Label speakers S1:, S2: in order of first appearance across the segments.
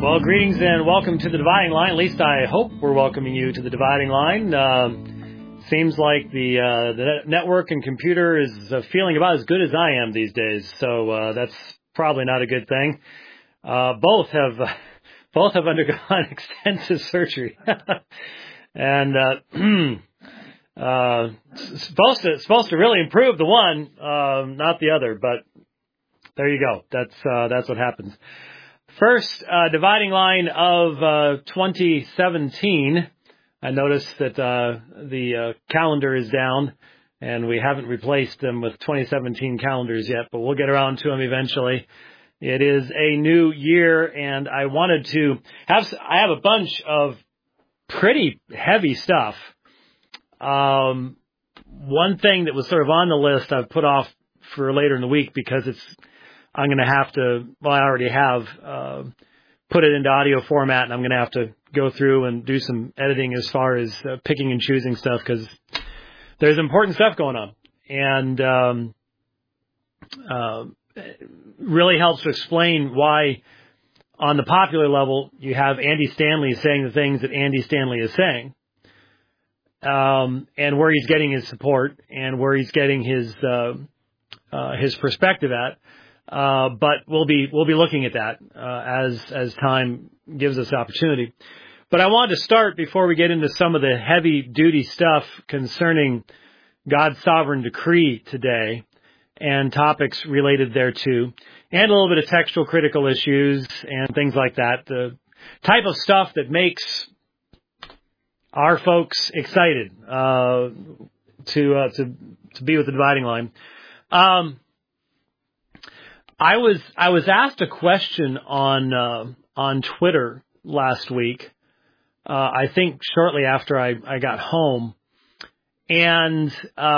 S1: Well, greetings and welcome to the Dividing Line. At least I hope we're welcoming you to the Dividing Line. Seems like the network and computer is feeling about as good as I am these days, so that's probably not a good thing. Both have undergone extensive surgery, and supposed to really improve the one, not the other. But there you go. That's what happens. First dividing line of 2017. I noticed that the calendar is down, and we haven't replaced them with 2017 calendars yet, but we'll get around to them eventually. It is a new year, and I wanted to I have a bunch of pretty heavy stuff. One thing that was sort of on the list I've put off for later in the week because I'm going to have to, well, I already have put it into audio format, and I'm going to have to go through and do some editing as far as picking and choosing stuff because there's important stuff going on. And it really helps to explain why, on the popular level, you have Andy Stanley saying the things that Andy Stanley is saying, and where he's getting his support and where he's getting his perspective at. But we'll be looking at that as time gives us opportunity. But I wanted to start before we get into some of the heavy duty stuff concerning God's sovereign decree today and topics related thereto, and a little bit of textual critical issues and things like that. The type of stuff that makes our folks excited to be with the Dividing Line. I was asked a question on Twitter last week. I think shortly after I got home, and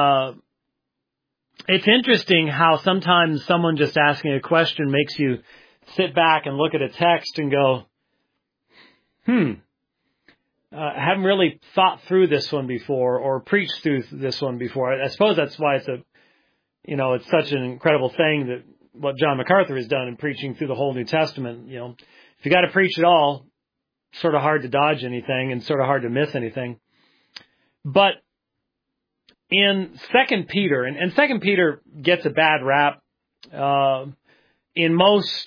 S1: it's interesting how sometimes someone just asking a question makes you sit back and look at a text and go, I haven't really thought through this one before or preached through this one before. I suppose that's why it's such an incredible thing that what John MacArthur has done in preaching through the whole New Testament. You know, if you got to preach it all, sort of hard to dodge anything and sort of hard to miss anything. But in 2 Peter, and 2 Peter gets a bad rap in most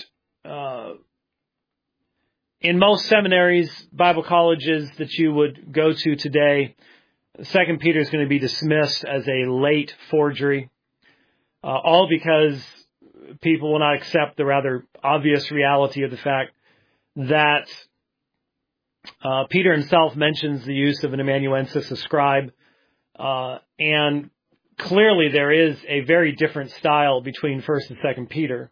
S1: seminaries, Bible colleges that you would go to today. 2 Peter is going to be dismissed as a late forgery, all because people will not accept the rather obvious reality of the fact that Peter himself mentions the use of an amanuensis, a scribe, and clearly there is a very different style between 1st and 2nd Peter.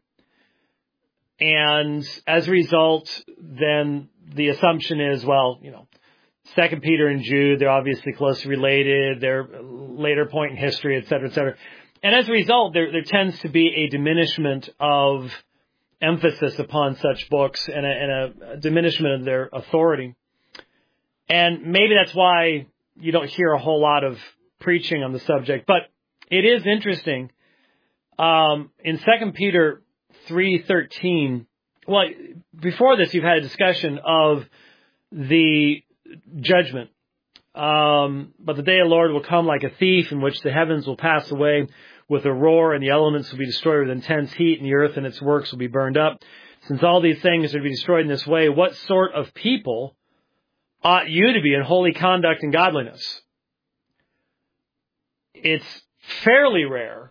S1: And as a result, then the assumption is, 2nd Peter and Jude, they're obviously closely related, they're later point in history, et cetera, et cetera. And as a result, there tends to be a diminishment of emphasis upon such books and a diminishment of their authority. And maybe that's why you don't hear a whole lot of preaching on the subject. But it is interesting. In 2 Peter 3:13, well, before this, you've had a discussion of the judgment. But the day of the Lord will come like a thief, in which the heavens will pass away with a roar, and the elements will be destroyed with intense heat, and the earth and its works will be burned up. Since all these things are to be destroyed in this way, what sort of people ought you to be in holy conduct and godliness? It's fairly rare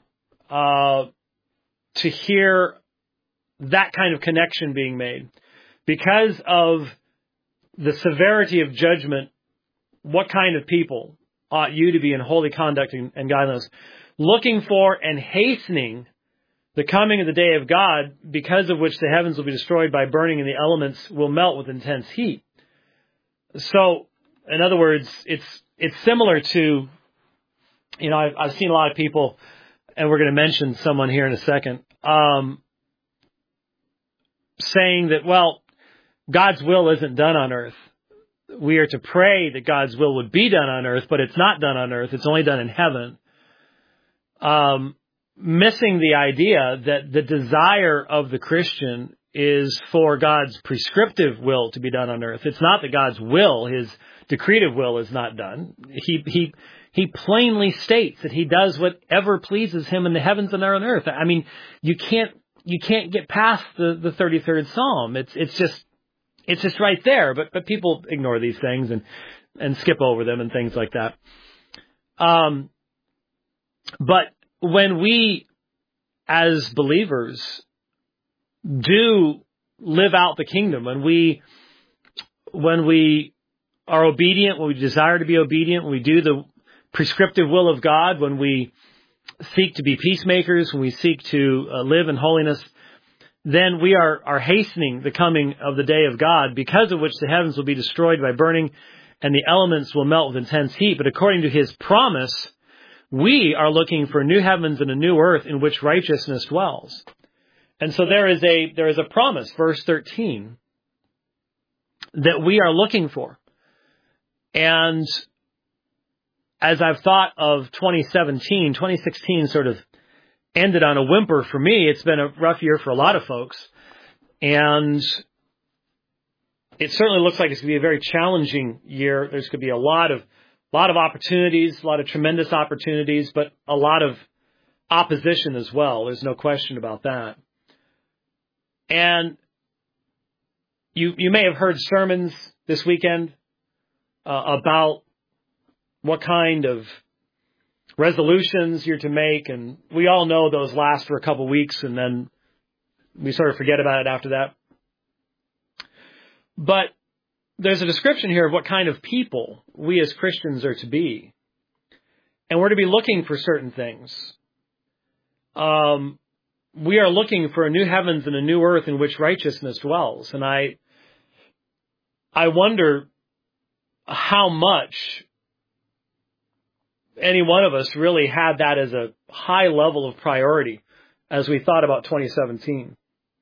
S1: to hear that kind of connection being made. Because of the severity of judgment, what kind of people ought you to be in holy conduct and godliness? Looking for and hastening the coming of the day of God, because of which the heavens will be destroyed by burning and the elements will melt with intense heat. So, in other words, it's similar to, I've seen a lot of people, and we're going to mention someone here in a second, saying that, God's will isn't done on earth. We are to pray that God's will would be done on earth, but it's not done on earth. It's only done in heaven. Missing the idea that the desire of the Christian is for God's prescriptive will to be done on earth. It's not that God's will, His decretive will, is not done. He plainly states that He does whatever pleases Him in the heavens and on earth. I mean, you can't get past the 33rd Psalm. It's just right there. But people ignore these things and skip over them and things like that. But when we, as believers, do live out the kingdom, when we are obedient, when we desire to be obedient, when we do the prescriptive will of God, when we seek to be peacemakers, when we seek to live in holiness, then we are hastening the coming of the day of God, because of which the heavens will be destroyed by burning and the elements will melt with intense heat. But according to His promise, we are looking for new heavens and a new earth in which righteousness dwells. And so there is a promise, verse 13, that we are looking for. And as I've thought of 2016 sort of ended on a whimper for me. It's been a rough year for a lot of folks. And it certainly looks like it's going to be a very challenging year. There's going to be a lot of opportunities, a lot of tremendous opportunities, but a lot of opposition as well. There's no question about that. And you may have heard sermons this weekend about what kind of resolutions you're to make, and we all know those last for a couple weeks, and then we sort of forget about it after that. But there's a description here of what kind of people we as Christians are to be. And we're to be looking for certain things. We are looking for a new heavens and a new earth in which righteousness dwells. And I wonder how much any one of us really had that as a high level of priority as we thought about 2017.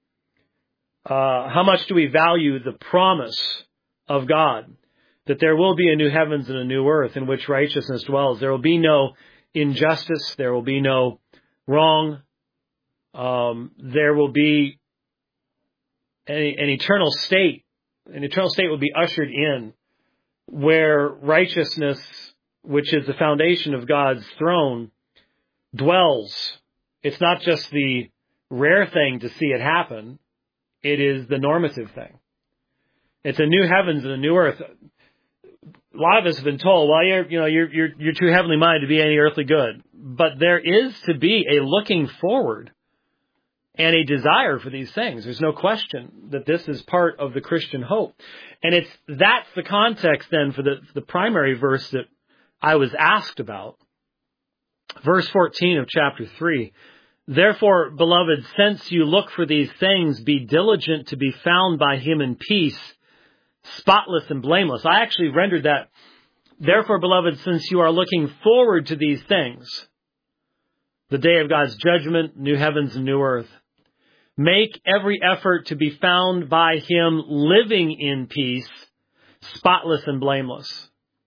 S1: How much do we value the promise of God that there will be a new heavens and a new earth in which righteousness dwells? There will be no injustice. There will be no wrong. There will be an eternal state. An eternal state will be ushered in where righteousness, which is the foundation of God's throne, dwells. It's not just the rare thing to see it happen. It is the normative thing. It's a new heavens and a new earth. A lot of us have been told, well, you're too heavenly minded to be any earthly good. But there is to be a looking forward and a desire for these things. There's no question that this is part of the Christian hope. And that's the context then for the primary verse that I was asked about. Verse 14 of chapter 3. Therefore, beloved, since you look for these things, be diligent to be found by Him in peace, spotless and blameless. I actually rendered that, therefore, beloved, since you are looking forward to these things, the day of God's judgment, new heavens and new earth, make every effort to be found by Him living in peace, spotless and blameless.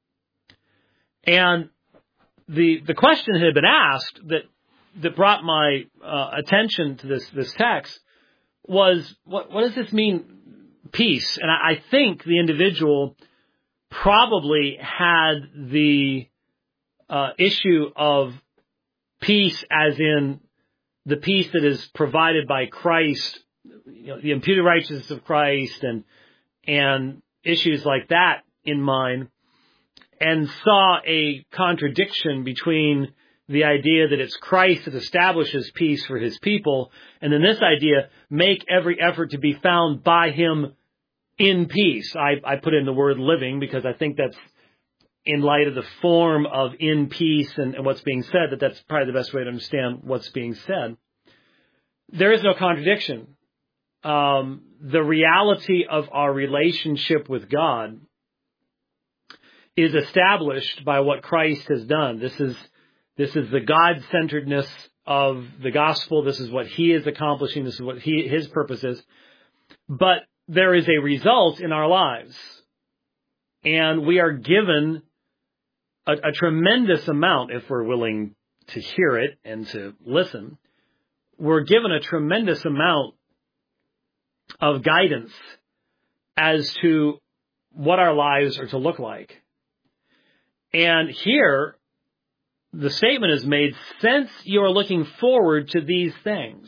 S1: And the question had been asked that brought my attention to this text was, what does this mean, peace? And I think the individual probably had the issue of peace as in the peace that is provided by Christ, the imputed righteousness of Christ and issues like that in mind, and saw a contradiction between the idea that it's Christ that establishes peace for His people, and then this idea, make every effort to be found by Him in peace. I put in the word living because I think that's in light of the form of in peace and what's being said, that's probably the best way to understand what's being said. There is no contradiction. The reality of our relationship with God is established by what Christ has done. This is the God-centeredness of the gospel. This is what He is accomplishing. This is what His purpose is. But there is a result in our lives. And we are given a tremendous amount, if we're willing to hear it and to listen, we're given a tremendous amount of guidance as to what our lives are to look like. And here, the statement is made, since you are looking forward to these things.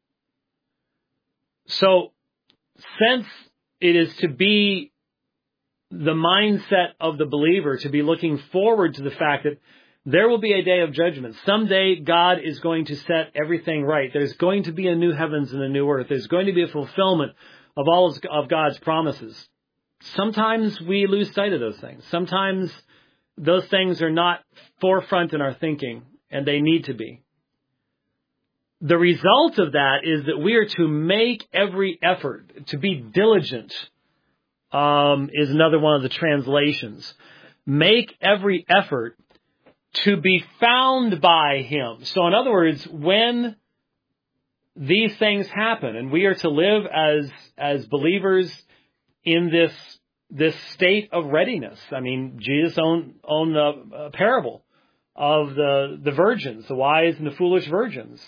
S1: So, since it is to be the mindset of the believer to be looking forward to the fact that there will be a day of judgment. Someday God is going to set everything right. There's going to be a new heavens and a new earth. There's going to be a fulfillment of all of God's promises. Sometimes we lose sight of those things. Sometimes those things are not forefront in our thinking, and they need to be. The result of that is that we are to make every effort, to be diligent, is another one of the translations. Make every effort to be found by Him. So in other words, when these things happen, and we are to live as believers in this state of readiness. I mean, Jesus owned a parable of the virgins, the wise and the foolish virgins.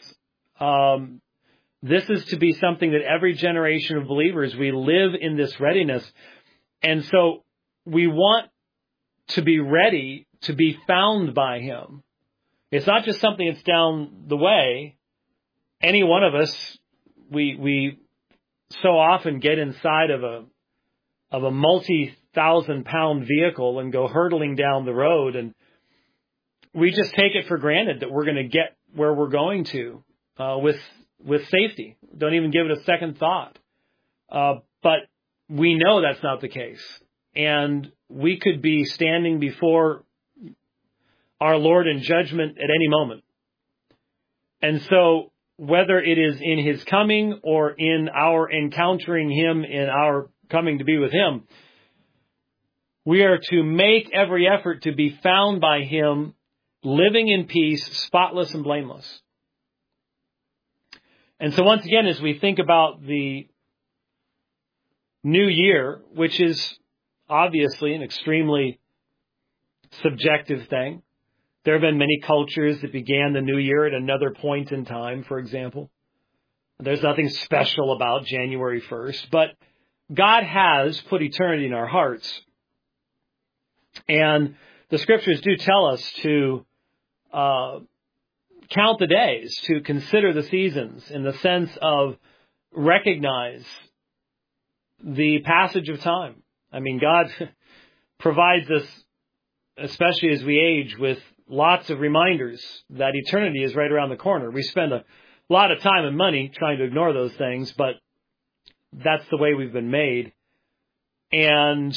S1: This is to be something that every generation of believers, we live in this readiness. And so we want to be ready to be found by Him. It's not just something that's down the way. Any one of us, we so often get inside of a multi-thousand-pound vehicle and go hurtling down the road, and we just take it for granted that we're going to get where we're going to with safety. Don't even give it a second thought. But we know that's not the case. And we could be standing before our Lord in judgment at any moment. And so whether it is in His coming or in our encountering Him in our coming to be with Him, we are to make every effort to be found by Him, living in peace, spotless and blameless. And so once again, as we think about the new year, which is obviously an extremely subjective thing, there have been many cultures that began the new year at another point in time, for example. There's nothing special about January 1st, but God has put eternity in our hearts. And the Scriptures do tell us to count the days, to consider the seasons in the sense of recognize the passage of time. I mean, God provides us, especially as we age, with lots of reminders that eternity is right around the corner. We spend a lot of time and money trying to ignore those things, but that's the way we've been made. And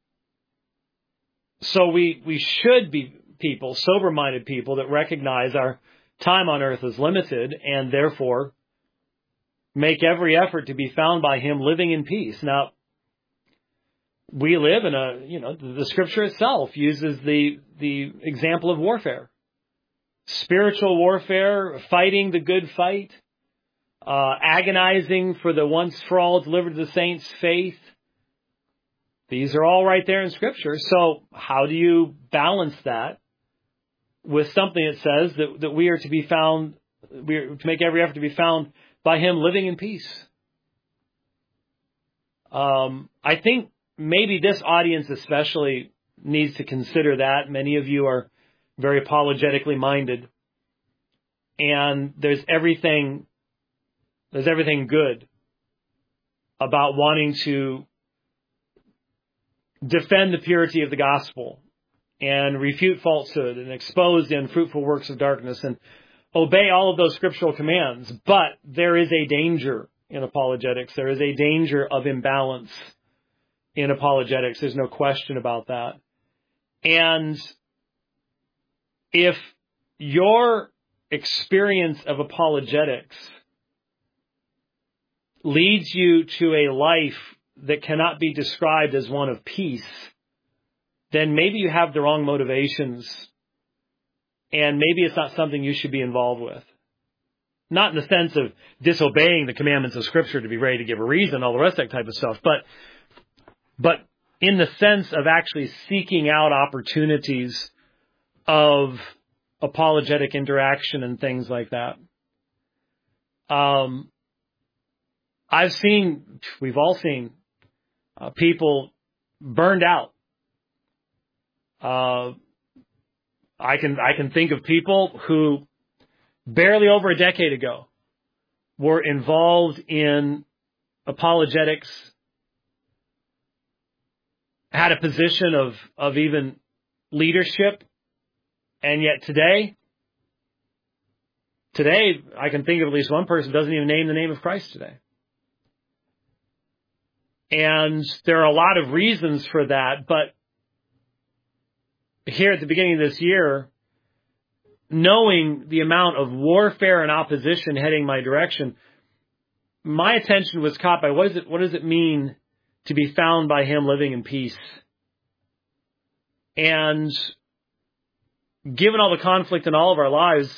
S1: so we should be people, sober-minded people, that recognize our time on earth is limited and therefore make every effort to be found by Him living in peace. Now, we live in the Scripture itself uses the example of warfare. Spiritual warfare, fighting the good fight, agonizing for the once for all delivered to the saints' faith. These are all right there in Scripture. So how do you balance that with something that says that we are to be found, we are to make every effort to be found by Him living in peace? I think maybe this audience especially needs to consider that. Many of you are very apologetically minded, and there's everything good about wanting to defend the purity of the gospel and refute falsehood and expose the unfruitful works of darkness and obey all of those scriptural commands. But there is a danger in apologetics. There is a danger of imbalance in apologetics. There's no question about that. And if your experience of apologetics leads you to a life that cannot be described as one of peace, then maybe you have the wrong motivations, and maybe it's not something you should be involved with. Not in the sense of disobeying the commandments of Scripture to be ready to give a reason, all the rest of that type of stuff, but in the sense of actually seeking out opportunities of apologetic interaction and things like that. we've all seen people burned out. I can think of people who barely over a decade ago were involved in apologetics, had a position of even leadership, and yet today I can think of at least one person who doesn't even name the name of Christ today. And there are a lot of reasons for that, but here at the beginning of this year, knowing the amount of warfare and opposition heading my direction, my attention was caught by what does it mean to be found by Him living in peace? And given all the conflict in all of our lives,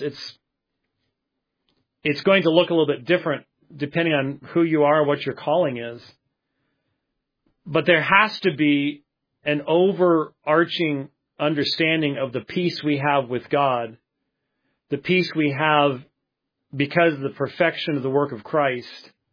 S1: it's going to look a little bit different depending on who you are, what your calling is. But there has to be an overarching understanding of the peace we have with God, the peace we have because of the perfection of the work of Christ.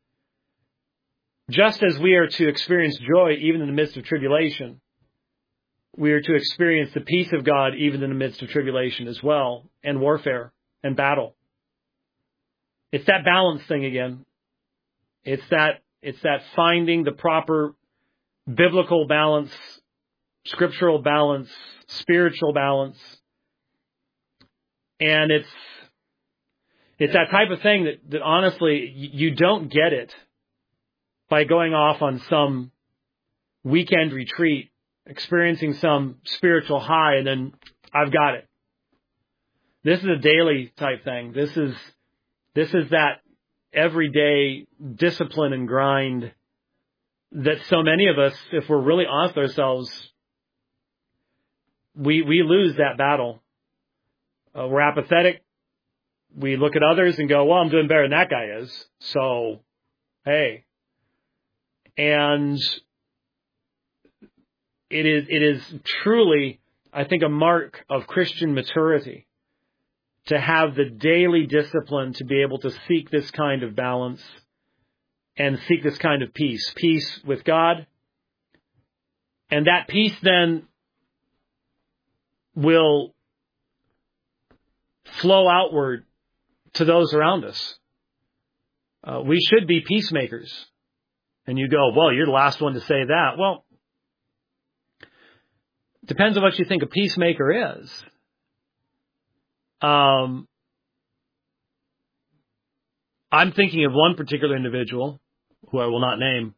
S1: Just as we are to experience joy even in the midst of tribulation, we are to experience the peace of God even in the midst of tribulation as well, and warfare and battle. It's that balance thing again. It's that finding the proper biblical balance, scriptural balance, spiritual balance. And it's that type of thing that honestly, you don't get it by going off on some weekend retreat, experiencing some spiritual high, and then I've got it. This is a daily type thing. This is that everyday discipline and grind that so many of us, if we're really honest with ourselves, we lose that battle. We're apathetic. We look at others and go, well, I'm doing better than that guy is. So, hey. And it is truly, I think, a mark of Christian maturity to have the daily discipline to be able to seek this kind of balance and seek this kind of peace. Peace with God. And that peace then will flow outward to those around us. We should be peacemakers. And you go, well, you're the last one to say that. Well, depends on what you think a peacemaker is. I'm thinking of one particular individual who I will not name.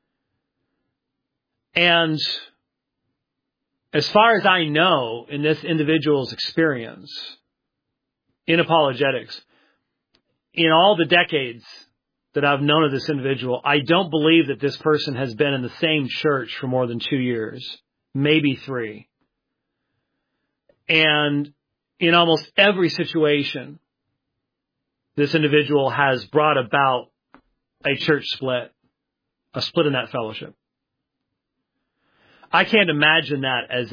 S1: And as far as I know, in this individual's experience in apologetics, in all the decades that I've known of this individual, I don't believe that this person has been in the same church for more than 2 years, maybe 3. And in almost every situation, this individual has brought about a church split, a split in that fellowship. I can't imagine that as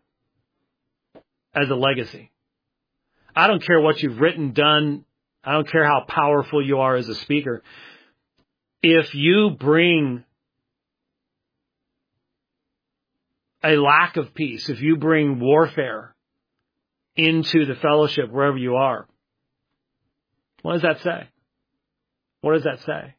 S1: a legacy. I don't care what you've written, done. I don't care how powerful you are as a speaker. If you bring a lack of peace, if you bring warfare into the fellowship wherever you are, what does that say? What does that say?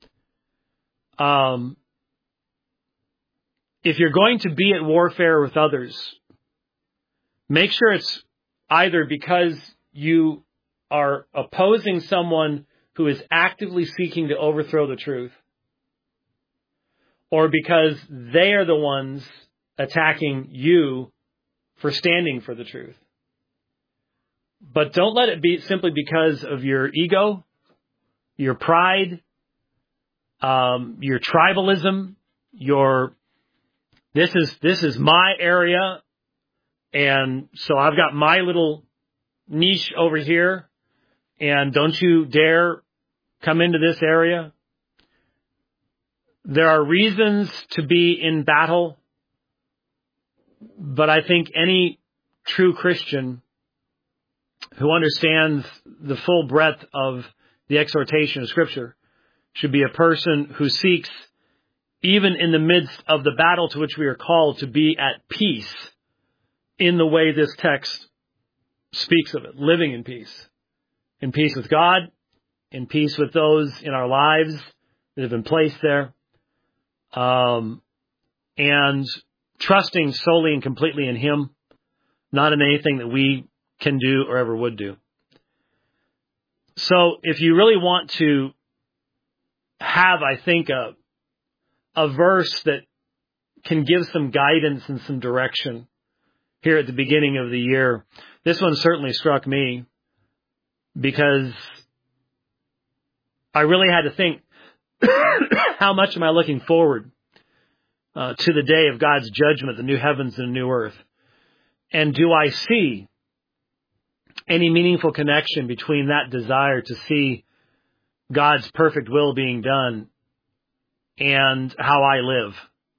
S1: If you're going to be at warfare with others, make sure it's either because you are opposing someone who is actively seeking to overthrow the truth, or because they are the ones attacking you for standing for the truth. But don't let it be simply because of your ego, your pride, your tribalism, this is my area, and so I've got my little niche over here, and don't you dare come into this area. There are reasons to be in battle, but I think any true Christian who understands the full breadth of the exhortation of Scripture should be a person who seeks, even in the midst of the battle to which we are called, to be at peace in the way this text speaks of it, living in peace with God, in peace with those in our lives that have been placed there, and trusting solely and completely in Him, not in anything that we can do or ever would do. So if you really want to have, I think, a verse that can give some guidance and some direction here at the beginning of the year, this one certainly struck me, because I really had to think, how much am I looking forward to the day of God's judgment, the new heavens and the new earth? And do I see any meaningful connection between that desire to see God's perfect will being done and how I live?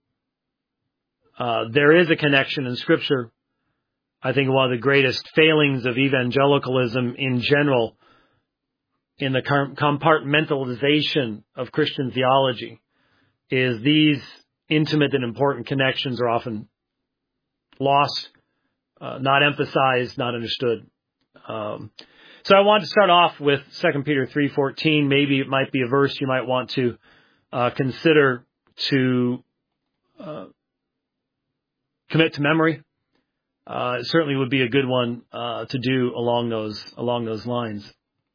S1: There is a connection in Scripture. I think one of the greatest failings of evangelicalism in general, in the compartmentalization of Christian theology, is these intimate and important connections are often lost, not emphasized, not understood. So I want to start off with 2 Peter 3:14. Maybe it might be a verse you might want to consider to commit to memory. It certainly would be a good one to do along those lines.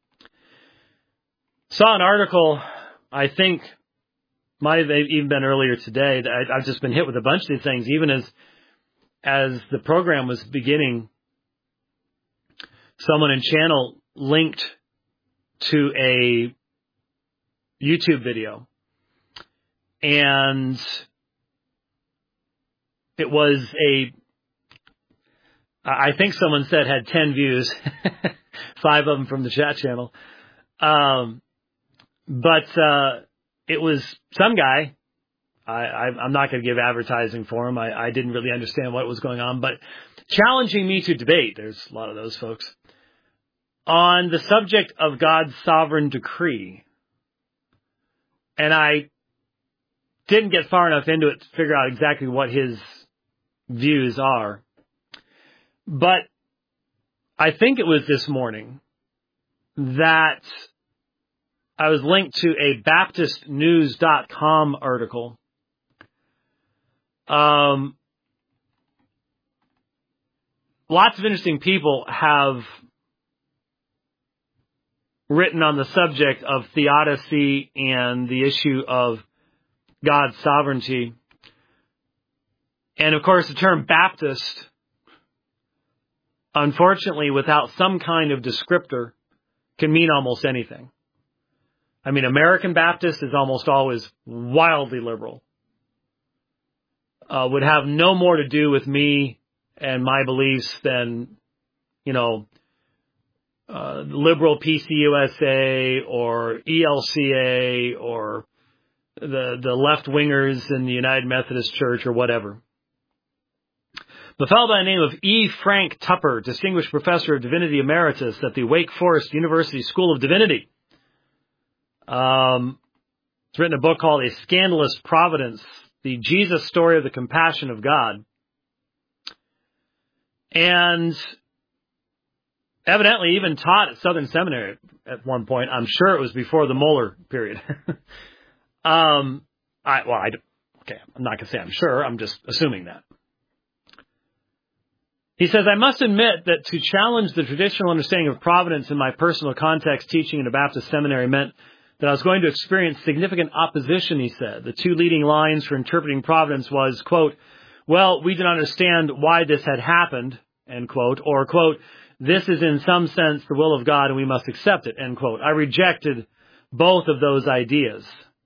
S1: Saw an article, I think, might have even been earlier today. I've just been hit with a bunch of these things, even as the program was beginning. Someone in channel linked to a YouTube video, and it was I think someone said had 10 views, 5 of them from the chat channel. But it was some guy. I'm not going to give advertising for him. I didn't really understand what was going on, but challenging me to debate. There's a lot of those folks on the subject of God's sovereign decree. And I didn't get far enough into it to figure out exactly what his views are. But I think it was this morning that I was linked to a BaptistNews.com article. Lots of interesting people have written on the subject of theodicy and the issue of God's sovereignty. And of course, the term Baptist, unfortunately, without some kind of descriptor, can mean almost anything. I mean, American Baptist is almost always wildly liberal. Would have no more to do with me and my beliefs than, liberal PCUSA or ELCA or the left-wingers in the United Methodist Church or whatever. The fellow by the name of E. Frank Tupper, Distinguished Professor of Divinity Emeritus at the Wake Forest University School of Divinity. He's written a book called A Scandalous Providence, the Jesus Story of the Compassion of God. And evidently even taught at Southern Seminary at one point. I'm sure it was before the Moeller period. I'm not going to say I'm sure. I'm just assuming that. He says, I must admit that to challenge the traditional understanding of providence in my personal context teaching in a Baptist seminary meant that I was going to experience significant opposition, he said. The two leading lines for interpreting providence was, quote, well, we didn't understand why this had happened, end quote, or, quote, this is in some sense the will of God and we must accept it, end quote. I rejected both of those ideas.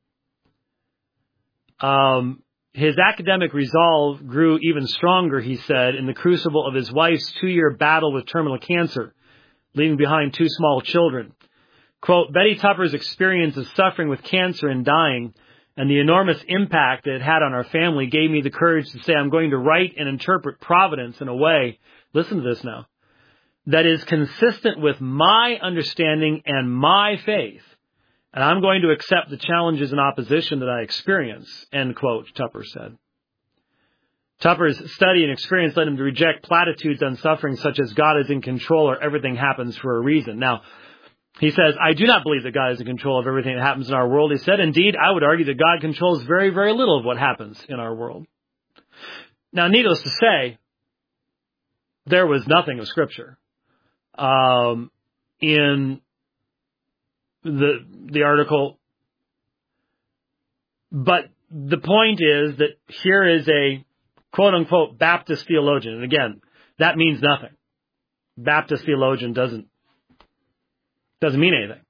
S1: His academic resolve grew even stronger, he said, in the crucible of his wife's 2-year battle with terminal cancer, leaving behind 2 small children. Quote, Betty Tupper's experience of suffering with cancer and dying and the enormous impact it had on our family gave me the courage to say I'm going to write and interpret providence in a way, listen to this now, that is consistent with my understanding and my faith, and I'm going to accept the challenges and opposition that I experience, end quote, Tupper said. Tupper's study and experience led him to reject platitudes on suffering such as God is in control or everything happens for a reason. Now, he says, I do not believe that God is in control of everything that happens in our world. He said, indeed, I would argue that God controls very, very little of what happens in our world. Now, needless to say, there was nothing of Scripture in the article. But the point is that here is a quote-unquote Baptist theologian. And again, that means nothing. Baptist theologian doesn't mean anything.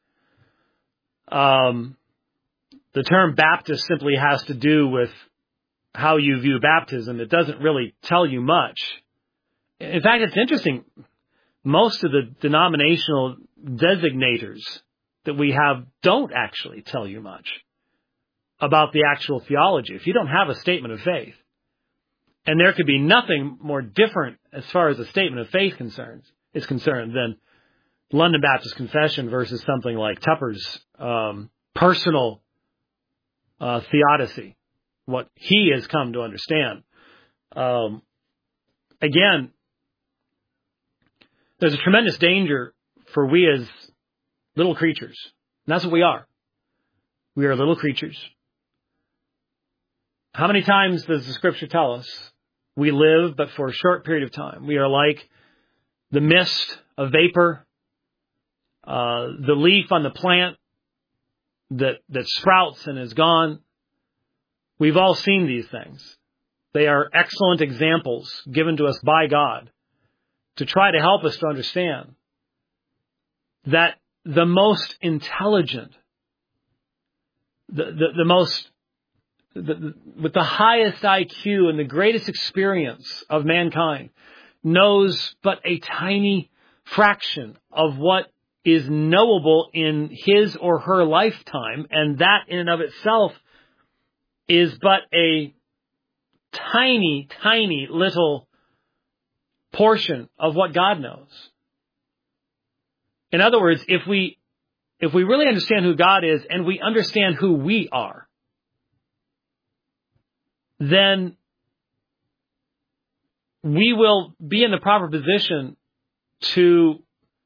S1: The term Baptist simply has to do with how you view baptism. It doesn't really tell you much. In fact, it's interesting. Most of the denominational designators that we have don't actually tell you much about the actual theology. If you don't have a statement of faith, and there could be nothing more different as far as a statement of faith is concerned than London Baptist Confession versus something like Tupper's personal theodicy, what he has come to understand. Again, there's a tremendous danger for we as little creatures. And that's what we are. We are little creatures. How many times does the Scripture tell us we live but for a short period of time? We are like the mist, a vapor, the leaf on the plant that sprouts and is gone. We've all seen these things. They are excellent examples given to us by God to try to help us to understand that the most intelligent, with the highest IQ and the greatest experience of mankind knows but a tiny fraction of what is knowable in his or her lifetime, and that in and of itself is but a tiny, tiny little portion of what God knows. In other words, if we really understand who God is and we understand who we are, then we will be in the proper position to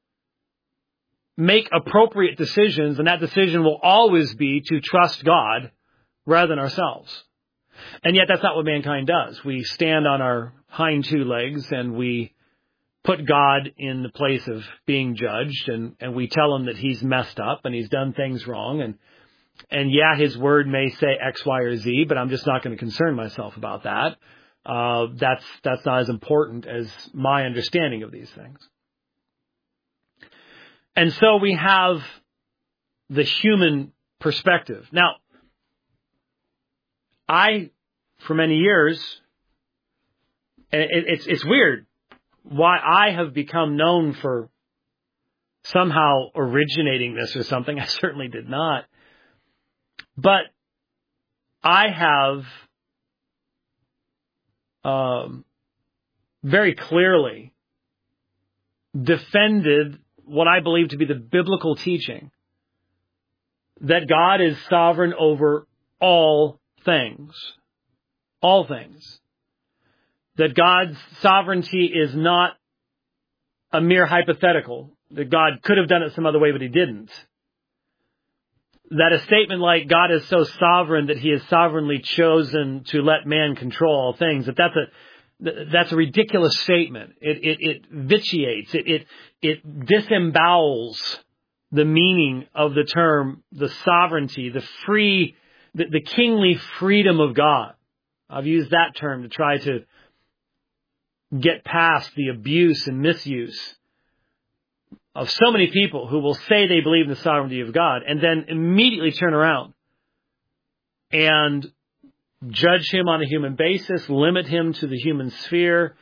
S1: make appropriate decisions, and that decision will always be to trust God rather than ourselves. And yet that's not what mankind does. We stand on our hind two legs and we put God in the place of being judged, and we tell him that he's messed up and he's done things wrong, and yeah, his word may say X, Y, or Z, but I'm just not going to concern myself about that. That's not as important as my understanding of these things. And so we have the human perspective. Now, for many years, and it's weird why I have become known for somehow originating this or something. I certainly did not. But I have very clearly defended what I believe to be the biblical teaching that God is sovereign over all things. All things. That God's sovereignty is not a mere hypothetical. That God could have done it some other way, but he didn't. That a statement like God is so sovereign that he has sovereignly chosen to let man control all things, that's a ridiculous statement. It vitiates, it disembowels the meaning of the term, the sovereignty, the kingly freedom of God. I've used that term to try to get past the abuse and misuse of so many people who will say they believe in the sovereignty of God and then immediately turn around and judge him on a human basis, limit him to the human sphere,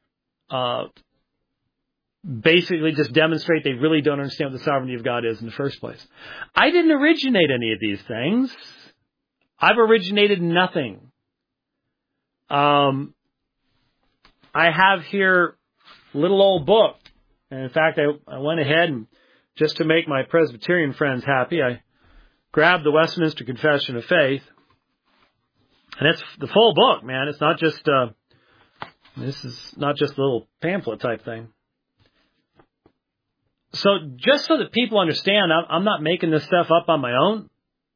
S1: basically just demonstrate they really don't understand what the sovereignty of God is in the first place. I didn't originate any of these things. I've originated nothing. I have here a little old book. And in fact, I went ahead and just to make my Presbyterian friends happy, I grab the Westminster Confession of Faith, and it's the full book, man. It's not just, this is not just a little pamphlet type thing. So just so that people understand, I'm not making this stuff up on my own.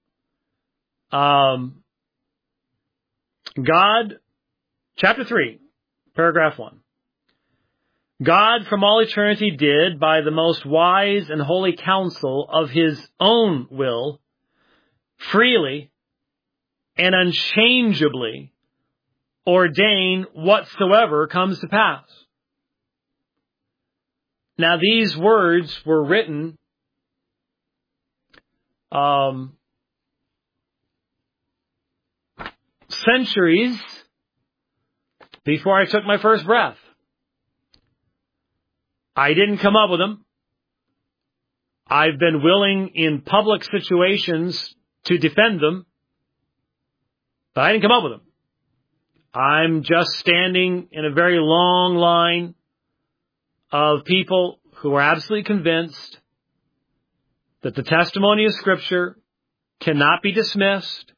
S1: God, chapter 3, paragraph 1. God from all eternity did, by the most wise and holy counsel of his own will, freely and unchangeably ordain whatsoever comes to pass. Now, these words were written centuries before I took my first breath. I didn't come up with them. I've been willing in public situations to defend them, but I didn't come up with them. I'm just standing in a very long line of people who are absolutely convinced that the testimony of Scripture cannot be dismissed,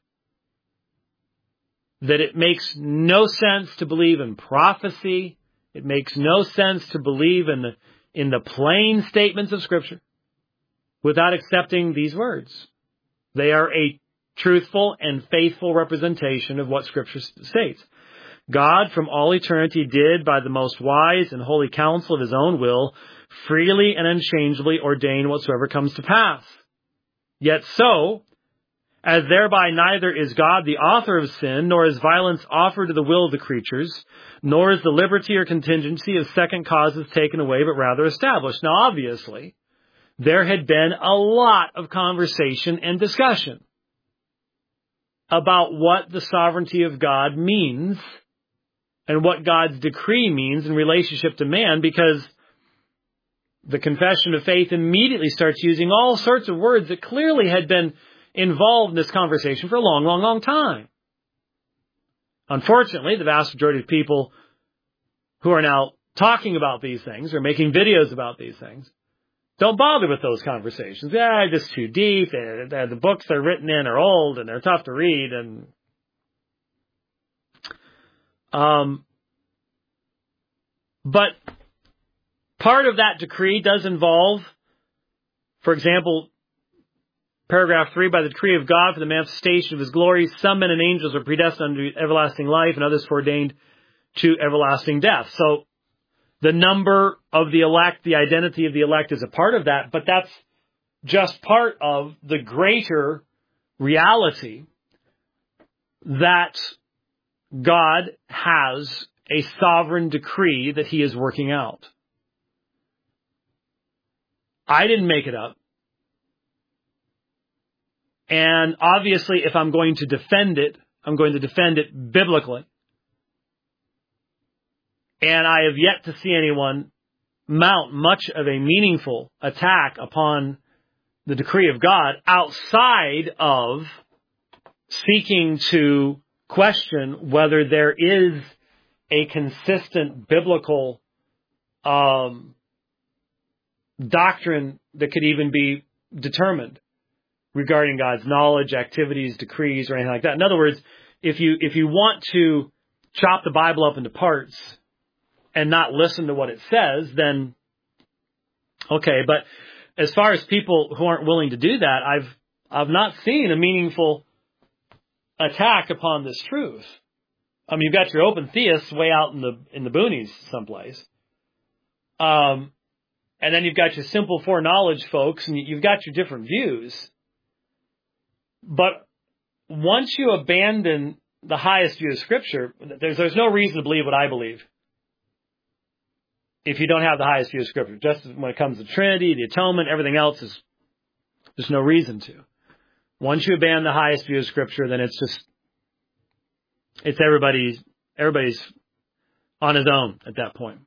S1: that it makes no sense to believe in prophecy. It makes no sense to believe in the plain statements of Scripture without accepting these words. They are a truthful and faithful representation of what Scripture states. God from all eternity did, by the most wise and holy counsel of his own will, freely and unchangeably ordain whatsoever comes to pass. Yet so, as thereby neither is God the author of sin, nor is violence offered to the will of the creatures, nor is the liberty or contingency of second causes taken away, but rather established. Now, obviously, there had been a lot of conversation and discussion about what the sovereignty of God means and what God's decree means in relationship to man, because the Confession of Faith immediately starts using all sorts of words that clearly had been involved in this conversation for a long, long, long time. Unfortunately, the vast majority of people who are now talking about these things or making videos about these things don't bother with those conversations. They're just too deep. The books they're written in are old and they're tough to read. But part of that decree does involve, for example, paragraph 3, by the decree of God for the manifestation of his glory, some men and angels are predestined unto everlasting life and others foreordained to everlasting death. So the number of the elect, the identity of the elect is a part of that, but that's just part of the greater reality that God has a sovereign decree that he is working out. I didn't make it up. And obviously, if I'm going to defend it, I'm going to defend it biblically. And I have yet to see anyone mount much of a meaningful attack upon the decree of God outside of seeking to question whether there is a consistent biblical doctrine that could even be determined regarding God's knowledge, activities, decrees, or anything like that. In other words, if you want to chop the Bible up into parts and not listen to what it says, then okay. But as far as people who aren't willing to do that, I've not seen a meaningful attack upon this truth. I mean, you've got your open theists way out in the boonies someplace. And then you've got your simple foreknowledge folks, and you've got your different views. But once you abandon the highest view of Scripture, there's no reason to believe what I believe if you don't have the highest view of Scripture. Just when it comes to Trinity, the atonement, everything else, there's no reason to. Once you abandon the highest view of Scripture, then it's everybody's on his own at that point.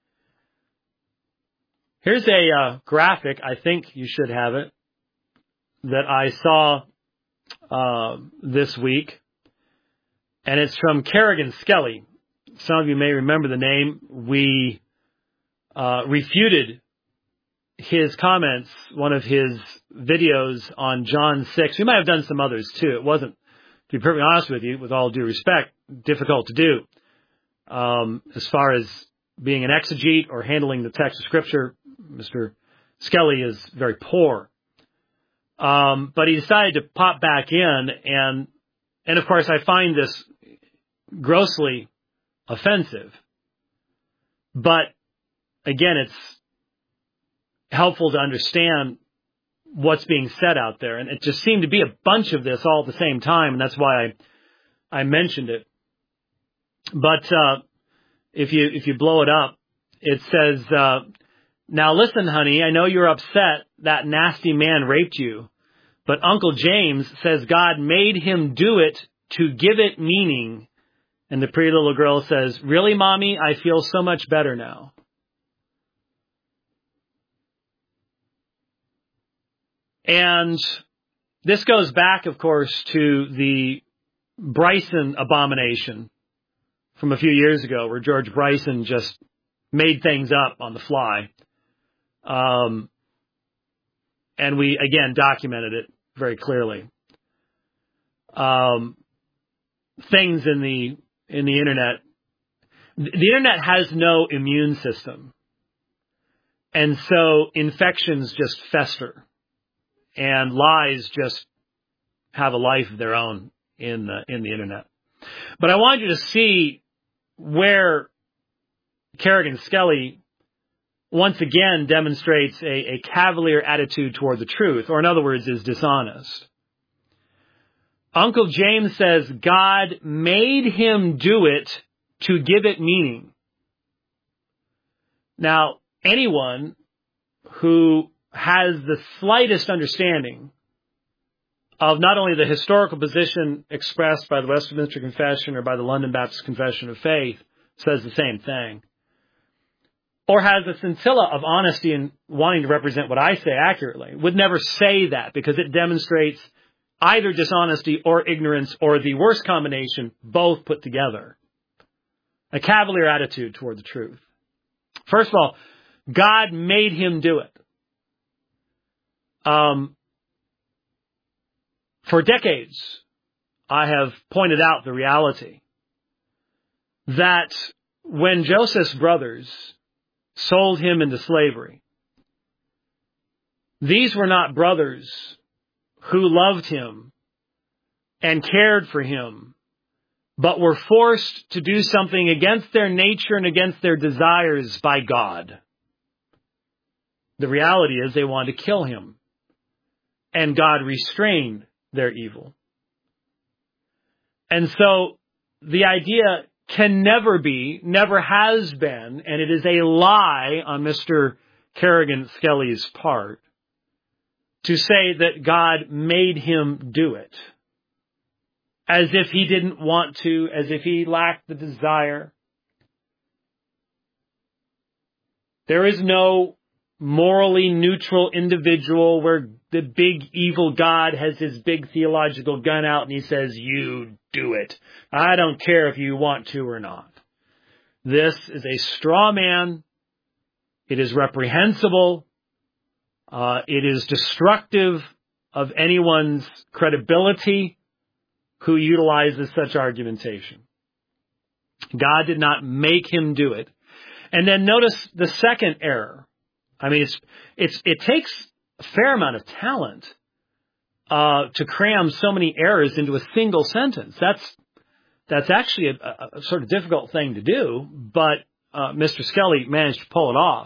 S1: Here's a graphic, I think you should have it, that I saw this week, and it's from Kerrigan Skelly. Some of you may remember the name. We refuted his comments, one of his videos on John 6. We might have done some others too. It wasn't, to be perfectly honest with you, with all due respect, difficult to do. As far as being an exegete or handling the text of Scripture, Mr. Skelly is very poor. But he decided to pop back in, and of course I find this grossly offensive. But again, it's helpful to understand what's being said out there. And it just seemed to be a bunch of this all at the same time, and that's why I mentioned it. But if you blow it up, it says, now listen, honey, I know you're upset that nasty man raped you, but Uncle James says God made him do it to give it meaning. And the pretty little girl says, really, Mommy? I feel so much better now. And this goes back, of course, to the Bryson abomination from a few years ago, where George Bryson just made things up on the fly. And we, again, documented it very clearly. Things in the internet. The internet has no immune system. And so infections just fester. And lies just have a life of their own in the internet. But I want you to see where Kerrigan Skelly once again demonstrates a cavalier attitude toward the truth, or in other words, is dishonest. Uncle James says God made him do it to give it meaning. Now, anyone who has the slightest understanding of not only the historical position expressed by the Westminster Confession or by the London Baptist Confession of Faith says the same thing, or has a scintilla of honesty in wanting to represent what I say accurately, would never say that, because it demonstrates either dishonesty or ignorance, or the worst combination, both put together. A cavalier attitude toward the truth. First of all, God made him do it. For decades, I have pointed out the reality that when Joseph's brothers sold him into slavery, these were not brothers who loved him and cared for him, but were forced to do something against their nature and against their desires by God. The reality is they wanted to kill him, and God restrained their evil. And so the idea can never be, never has been, and it is a lie on Mr. Kerrigan Skelly's part, to say that God made him do it. As if he didn't want to, as if he lacked the desire. There is no morally neutral individual where the big evil God has his big theological gun out and he says, you do it. I don't care if you want to or not. This is a straw man. It is reprehensible. It is destructive of anyone's credibility who utilizes such argumentation. God did not make him do it. And then notice the second error. I mean, it takes a fair amount of talent to cram so many errors into a single sentence. That's actually a sort of difficult thing to do, but Mr. Skelly managed to pull it off.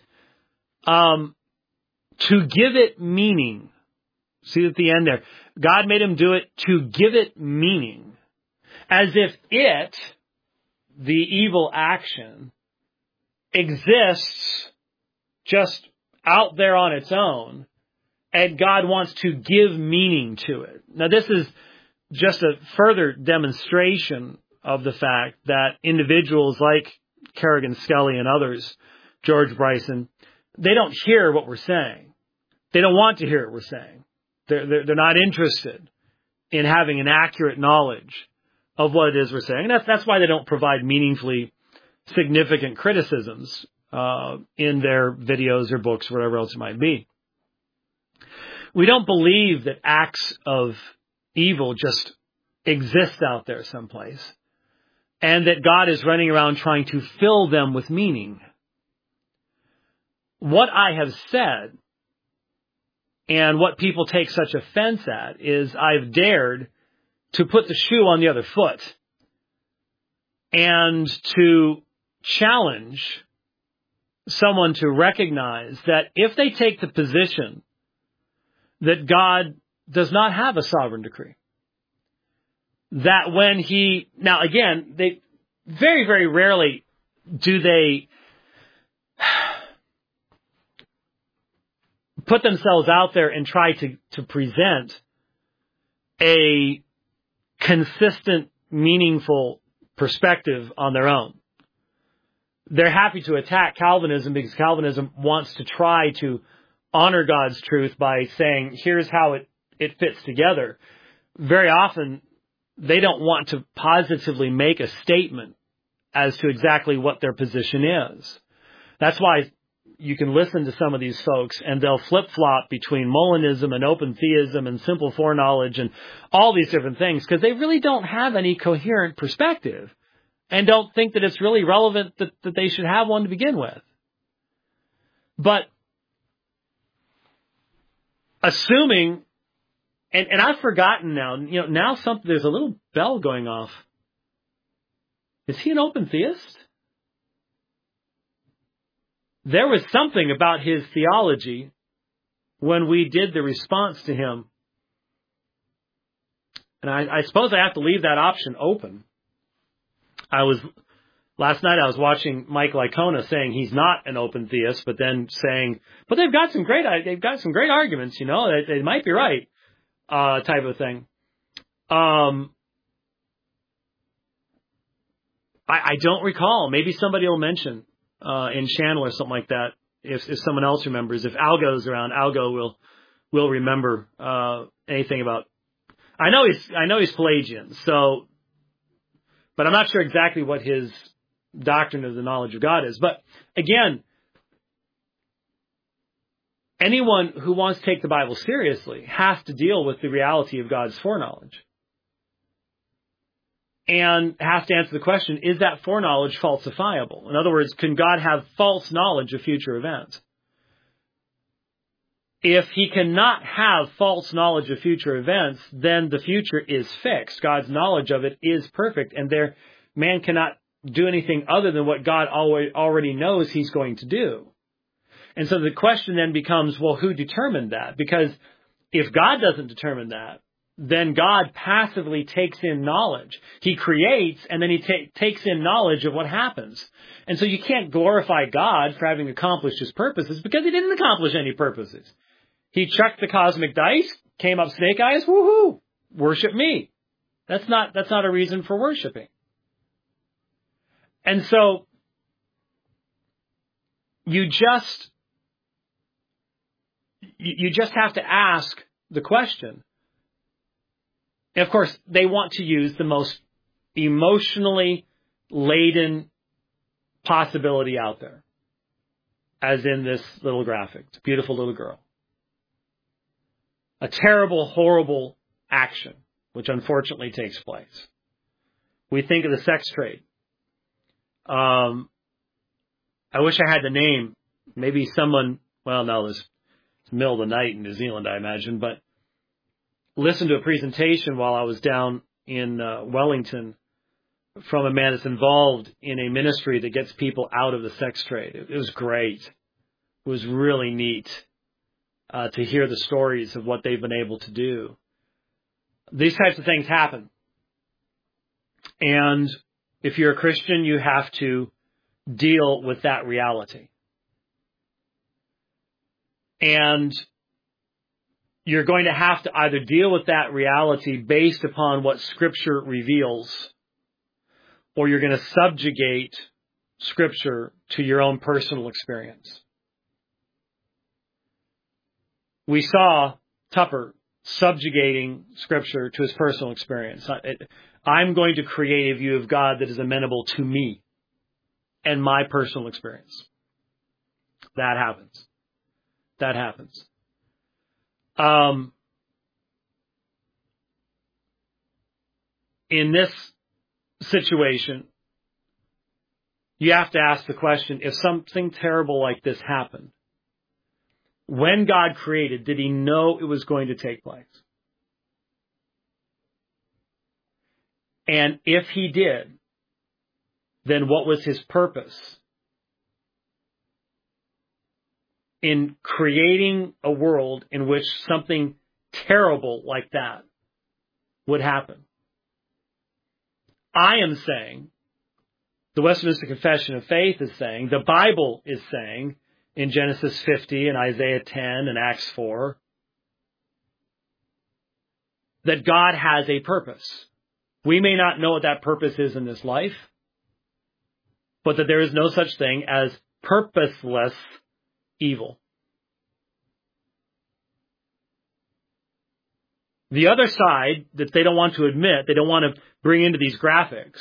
S1: To give it meaning. See at the end there. God made him do it to give it meaning. As if it, the evil action, exists just out there on its own, and God wants to give meaning to it. Now, this is just a further demonstration of the fact that individuals like Kerrigan Skelly and others, George Bryson, they don't hear what we're saying. They don't want to hear what we're saying. They're not interested in having an accurate knowledge of what it is we're saying. And that's why they don't provide meaningfully significant criticisms in their videos or books, whatever else it might be. We don't believe that acts of evil just exist out there someplace, and that God is running around trying to fill them with meaning. What I have said, and what people take such offense at, is I've dared to put the shoe on the other foot and to challenge someone to recognize that if they take the position that God does not have a sovereign decree, that when now again, they very, very rarely do they put themselves out there and try to present a consistent, meaningful perspective on their own. They're happy to attack Calvinism because Calvinism wants to try to honor God's truth by saying, here's how it fits together. Very often, they don't want to positively make a statement as to exactly what their position is. That's why you can listen to some of these folks and they'll flip-flop between Molinism and open theism and simple foreknowledge and all these different things because they really don't have any coherent perspective and don't think that it's really relevant that they should have one to begin with. But assuming, and I've forgotten now, now there's a little bell going off. Is he an open theist? There was something about his theology when we did the response to him. And I suppose I have to leave that option open. Last night I was watching Mike Licona saying he's not an open theist, but then saying, but they've got some great arguments, they might be right, type of thing. I don't recall. Maybe somebody will mention in channel or something like that. If someone else remembers, if Algo's around, Algo will remember anything about. I know he's Pelagian, so, but I'm not sure exactly what his doctrine of the knowledge of God is. But again, anyone who wants to take the Bible seriously has to deal with the reality of God's foreknowledge. And has to answer the question, is that foreknowledge falsifiable? In other words, can God have false knowledge of future events? If he cannot have false knowledge of future events, then the future is fixed. God's knowledge of it is perfect, and man cannot do anything other than what God already knows he's going to do. And so the question then becomes, well, who determined that? Because if God doesn't determine that, then God passively takes in knowledge. He creates, and then he takes in knowledge of what happens. And so you can't glorify God for having accomplished his purposes because he didn't accomplish any purposes. He chucked the cosmic dice, came up snake eyes, woohoo, worship me. That's not a reason for worshiping. And so you just have to ask the question. And of course, they want to use the most emotionally laden possibility out there, as in this little graphic. It's a beautiful little girl. A terrible, horrible action, which unfortunately takes place. We think of the sex trade. I wish I had the name. Maybe someone, well, no, it's the middle of the night in New Zealand, I imagine, but listened to a presentation while I was down in Wellington from a man that's involved in a ministry that gets people out of the sex trade. It was great. It was really neat to hear the stories of what they've been able to do. These types of things happen. And if you're a Christian, you have to deal with that reality. And you're going to have to either deal with that reality based upon what Scripture reveals, or you're going to subjugate Scripture to your own personal experience. We saw Tupper subjugating Scripture to his personal experience. I'm going to create a view of God that is amenable to me and my personal experience. That happens. That happens. In this situation, you have to ask the question, if something terrible like this happened, when God created, did he know it was going to take place? And if he did, then what was his purpose in creating a world in which something terrible like that would happen? I am saying, the Westminster Confession of Faith is saying, the Bible is saying, in Genesis 50 and Isaiah 10 and Acts 4, that God has a purpose. We may not know what that purpose is in this life, but that there is no such thing as purposeless evil. The other side that they don't want to admit, they don't want to bring into these graphics,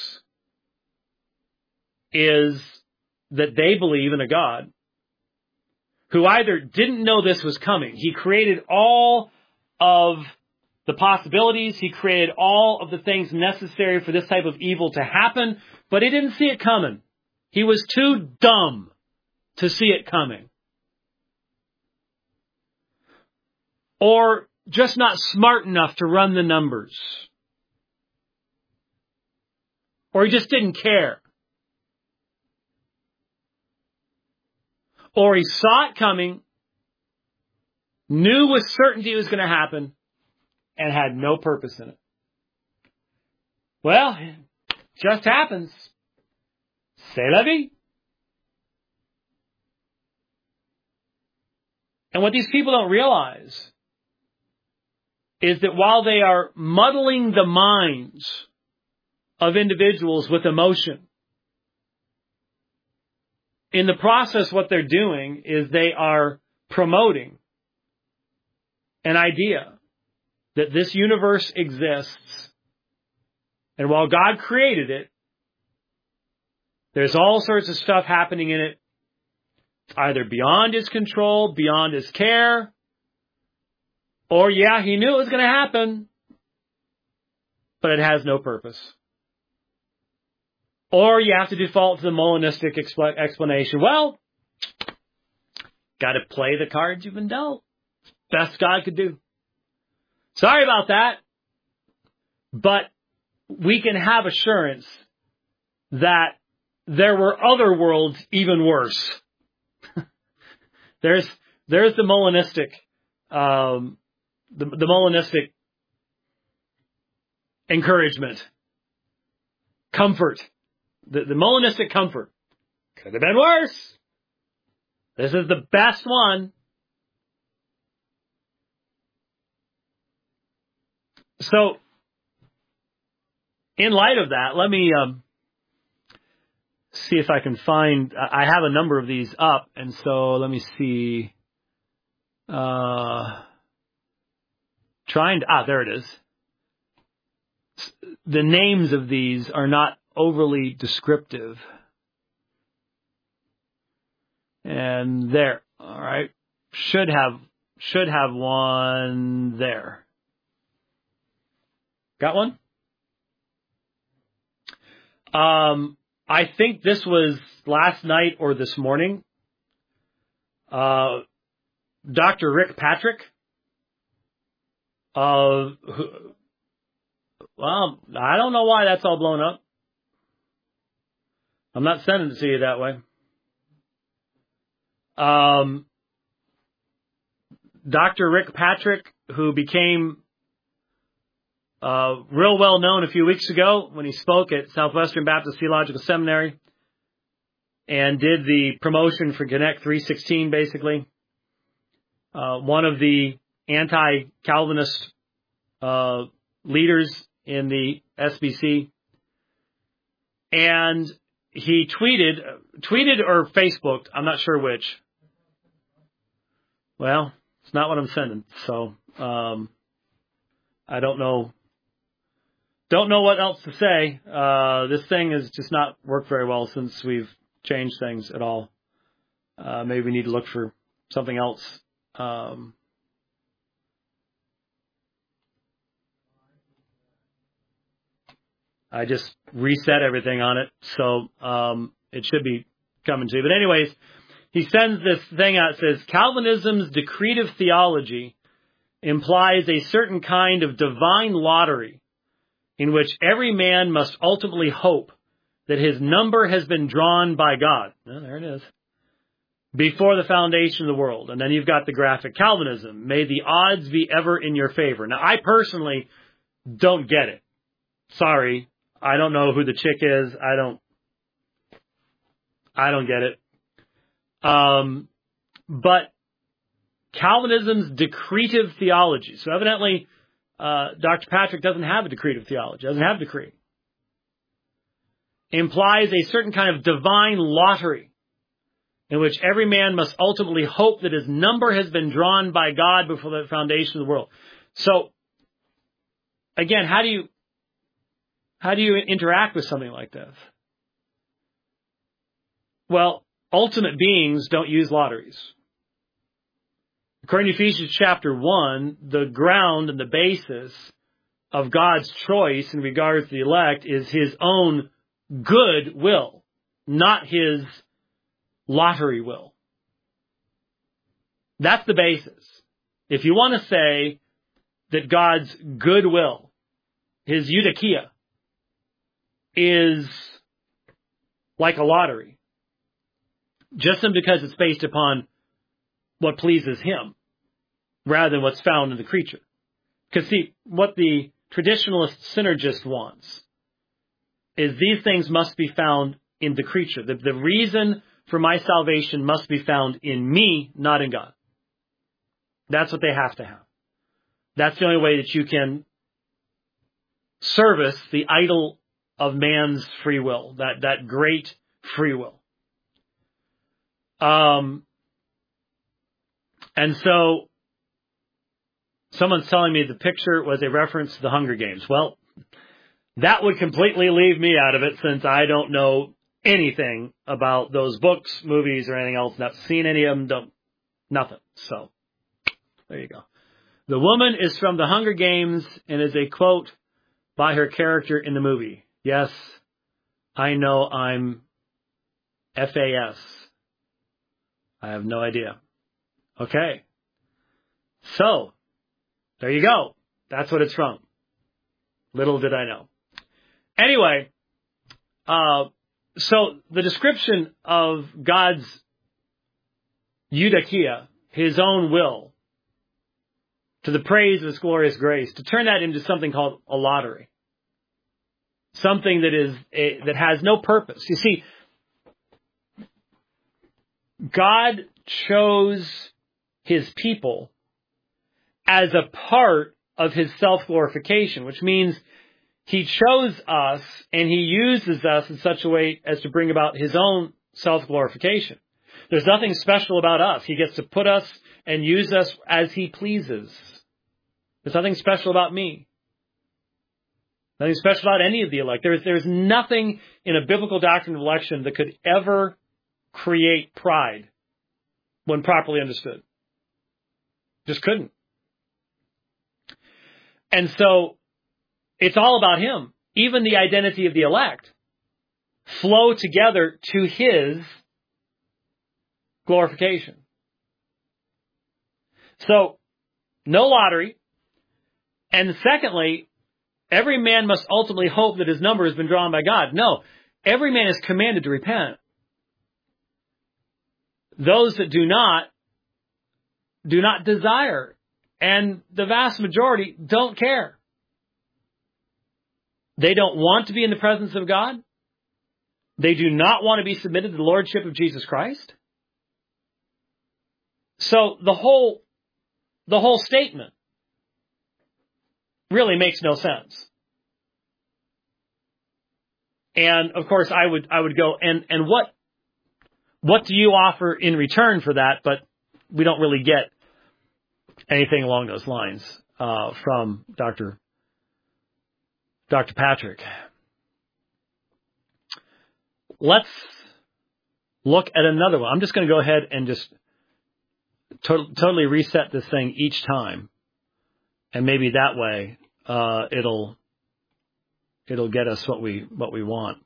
S1: is that they believe in a God who either didn't know this was coming. He created all of the possibilities. He created all of the things necessary for this type of evil to happen, but he didn't see it coming. He was too dumb to see it coming. Or just not smart enough to run the numbers. Or he just didn't care. Or he saw it coming, knew with certainty it was going to happen, and had no purpose in it. Well, it just happens. C'est la vie. And what these people don't realize is that while they are muddling the minds of individuals with emotion, in the process, what they're doing is they are promoting an idea that this universe exists, and while God created it, there's all sorts of stuff happening in it, either beyond his control, beyond his care, or yeah, he knew it was going to happen, but it has no purpose. Or you have to default to the Molinistic explanation. Well, got to play the cards you've been dealt. Best God could do. Sorry about that. But we can have assurance that there were other worlds even worse. There's the Molinistic, the Molinistic encouragement, comfort. The Molinistic comfort. Could have been worse. This is the best one. So, in light of that, let me see if I can find, I have a number of these up, and so let me see. There it is. The names of these are not overly descriptive. And there, all right, should have one there. Got one? I think this was last night or this morning. Dr. Rick Patrick, well, I don't know why that's all blown up. I'm not sending it to you that way. Dr. Rick Patrick, who became real well known a few weeks ago when he spoke at Southwestern Baptist Theological Seminary and did the promotion for Connect 316, basically. One of the anti-Calvinist leaders in the SBC. And he tweeted or Facebooked, I'm not sure which. Well, it's not what I'm sending, so I don't know what else to say. This thing has just not worked very well since we've changed things at all. Maybe we need to look for something else. I just reset everything on it, so it should be coming to you. But anyways, he sends this thing out. It says, Calvinism's decretive theology implies a certain kind of divine lottery in which every man must ultimately hope that his number has been drawn by God. Oh, there it is. Before the foundation of the world. And then you've got the graphic Calvinism. May the odds be ever in your favor. Now, I personally don't get it. Sorry. I don't know who the chick is. I don't get it. But Calvinism's decretive theology. So evidently, Dr. Patrick doesn't have a decretive theology. Doesn't have decree. Implies a certain kind of divine lottery in which every man must ultimately hope that his number has been drawn by God before the foundation of the world. So, again, how do you interact with something like this? Well, ultimate beings don't use lotteries. According to Ephesians chapter 1, the ground and the basis of God's choice in regards to the elect is his own good will, not his lottery will. That's the basis. If you want to say that God's good will, his eudokia, is like a lottery, just simply because it's based upon what pleases him, rather than what's found in the creature. Because see, what the traditionalist synergist wants is these things must be found in the creature. The reason for my salvation must be found in me, not in God. That's what they have to have. That's the only way that you can service the idol of man's free will, that great free will. And so someone's telling me the picture was a reference to the Hunger Games. Well, that would completely leave me out of it since I don't know anything about those books, movies, or anything else. Not seen any of them, nothing. So, there you go. The woman is from the Hunger Games and is a quote by her character in the movie. Yes, I know I'm FAS. I have no idea. Okay. So, there you go. That's what it's from. Little did I know. Anyway, so the description of God's eudokia, his own will, to the praise of his glorious grace, to turn that into something called a lottery. Something that has no purpose. You see, God chose his people as a part of his self-glorification, which means he chose us and he uses us in such a way as to bring about his own self-glorification. There's nothing special about us. He gets to put us and use us as he pleases. There's nothing special about me. Nothing special about any of the elect. There's nothing in a biblical doctrine of election that could ever create pride when properly understood. Just couldn't. And so, it's all about him. Even the identity of the elect flow together to his glorification. So, no lottery. And secondly, every man must ultimately hope that his number has been drawn by God. No, every man is commanded to repent. Those that do not desire. And the vast majority don't care. They don't want to be in the presence of God. They do not want to be submitted to the Lordship of Jesus Christ. So the whole statement really makes no sense. And of course I would go, and what do you offer in return for that? But we don't really get anything along those lines from Dr. Patrick. Let's look at another one. I'm just going to go ahead and just totally reset this thing each time. And maybe that way, it'll get us what we want.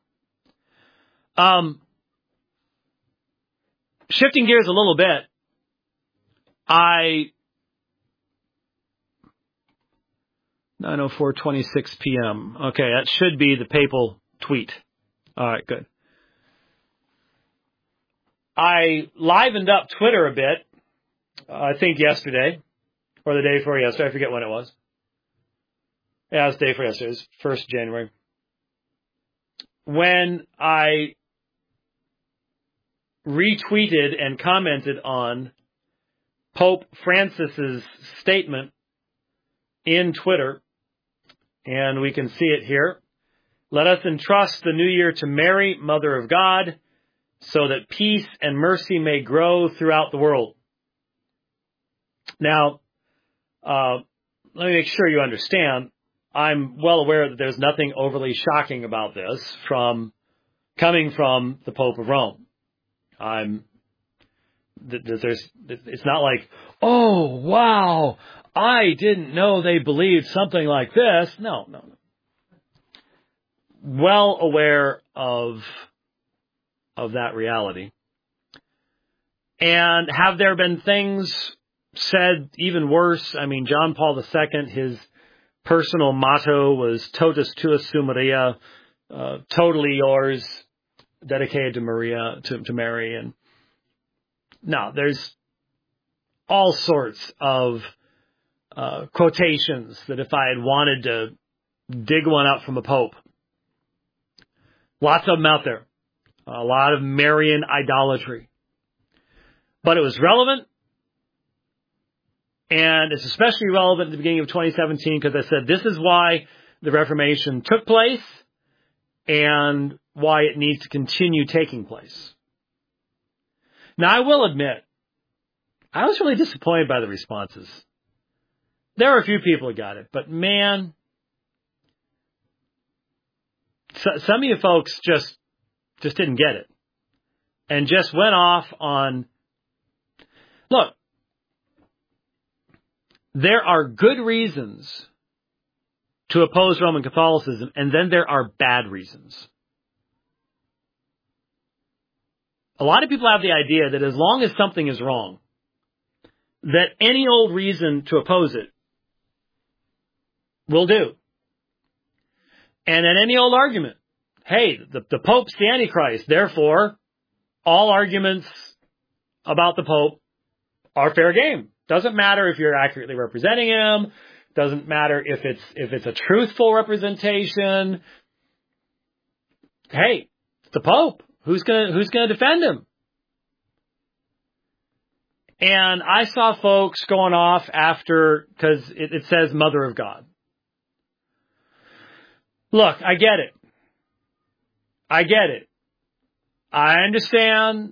S1: Shifting gears a little bit, 9:04:26 p.m. Okay, that should be the papal tweet. All right, good. I livened up Twitter a bit, I think yesterday, or the day before yesterday. I forget when it was. Yeah, it was the day before yesterday. It was 1st January. When I retweeted and commented on Pope Francis's statement in Twitter, and we can see it here. Let us entrust the new year to Mary, Mother of God, so that peace and mercy may grow throughout the world. Now, let me make sure you understand. I'm well aware that there's nothing overly shocking about this coming from the Pope of Rome. It's not like, oh, wow, I didn't know they believed something like this. No. Well aware of that reality. And have there been things said even worse? I mean, John Paul II, his personal motto was totus tua su Maria, totally yours, dedicated to Mary. And now there's all sorts of quotations that if I had wanted to dig one up from the Pope, lots of them out there. A lot of Marian idolatry. But it was relevant. And it's especially relevant at the beginning of 2017 because I said this is why the Reformation took place and why it needs to continue taking place. Now, I will admit, I was really disappointed by the responses. There were a few people who got it, but man, some of you folks just didn't get it and just went off on, look, there are good reasons to oppose Roman Catholicism, and then there are bad reasons. A lot of people have the idea that as long as something is wrong, that any old reason to oppose it will do. And then any old argument, hey, the Pope's the Antichrist, therefore all arguments about the Pope are fair game. Doesn't matter if you're accurately representing him. Doesn't matter if it's a truthful representation. Hey, it's the Pope. Who's gonna defend him? And I saw folks going off after, because it says Mother of God. Look, I get it. I understand.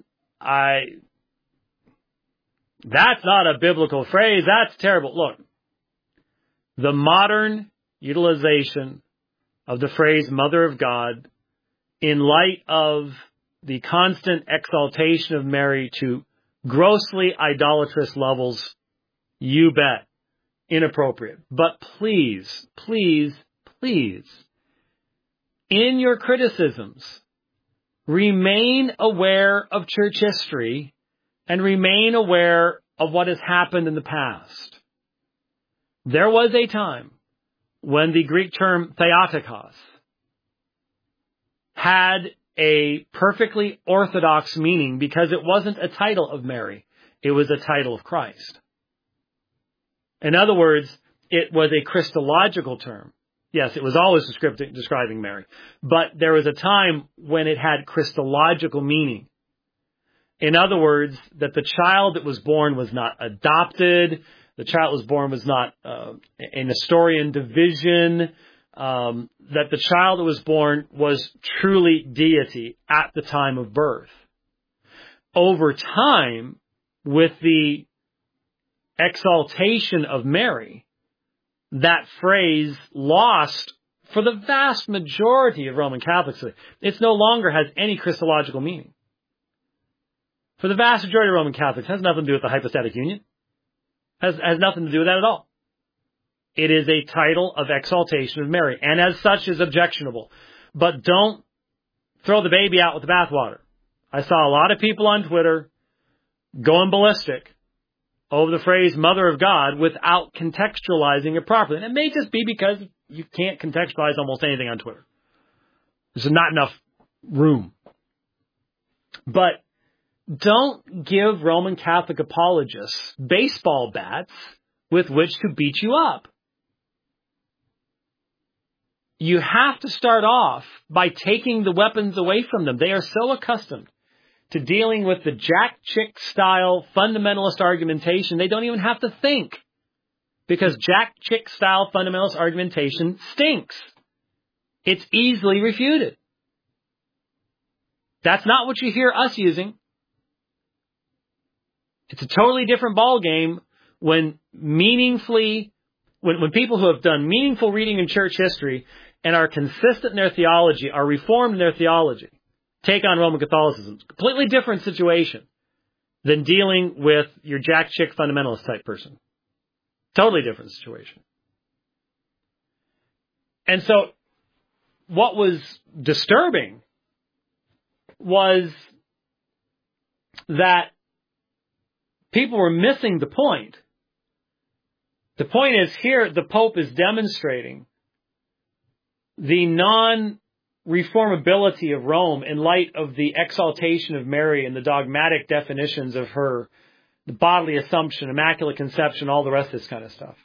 S1: That's not a biblical phrase. That's terrible. Look, the modern utilization of the phrase Mother of God in light of the constant exaltation of Mary to grossly idolatrous levels, you bet, inappropriate. But please, in your criticisms, remain aware of church history and remain aware of what has happened in the past. There was a time when the Greek term Theotokos had a perfectly orthodox meaning because it wasn't a title of Mary. It was a title of Christ. In other words, it was a Christological term. Yes, it was always describing Mary. But there was a time when it had Christological meaning. In other words, that the child that was born was not adopted. The child that was born was not a Nestorian division. That the child that was born was truly deity at the time of birth. Over time, with the exaltation of Mary, that phrase lost for the vast majority of Roman Catholics. It no longer has any Christological meaning. for the vast majority of Roman Catholics, has nothing to do with the hypostatic union. Has nothing to do with that at all. It is a title of exaltation of Mary, and as such is objectionable. But don't throw the baby out with the bathwater. I saw a lot of people on Twitter going ballistic over the phrase Mother of God without contextualizing it properly. And it may just be because you can't contextualize almost anything on Twitter. There's not enough room. But don't give Roman Catholic apologists baseball bats with which to beat you up. You have to start off by taking the weapons away from them. They are so accustomed to dealing with the Jack Chick style fundamentalist argumentation, they don't even have to think. Because Jack Chick style fundamentalist argumentation stinks. It's easily refuted. That's not what you hear us using. It's a totally different ballgame when people who have done meaningful reading in church history and are consistent in their theology, are reformed in their theology, take on Roman Catholicism. Completely different situation than dealing with your Jack Chick fundamentalist type person. Totally different situation. And so what was disturbing was that people were missing the point. The point is here the Pope is demonstrating the non-reformability of Rome in light of the exaltation of Mary and the dogmatic definitions of her, the bodily assumption, immaculate conception, all the rest of this kind of stuff.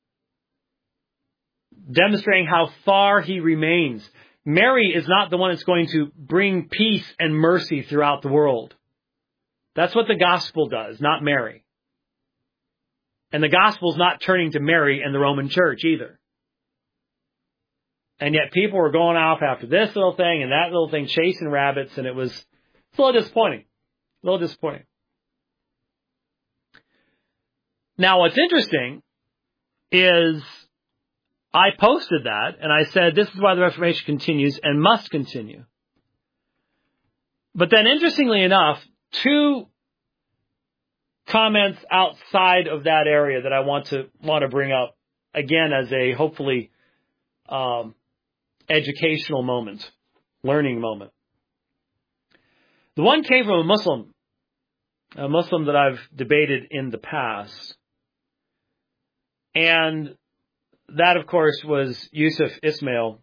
S1: Demonstrating how far he remains. Mary is not the one that's going to bring peace and mercy throughout the world. That's what the gospel does, not Mary. And the gospel's not turning to Mary and the Roman Church either. And yet people were going off after this little thing and that little thing, chasing rabbits, and it's a little disappointing. A little disappointing. Now, what's interesting is I posted that, and I said, this is why the Reformation continues and must continue. But then, interestingly enough, two comments outside of that area that I want to bring up, again, as a hopefully educational moment, learning moment. The one came from a Muslim that I've debated in the past. And that, of course, was Yusuf Ismail.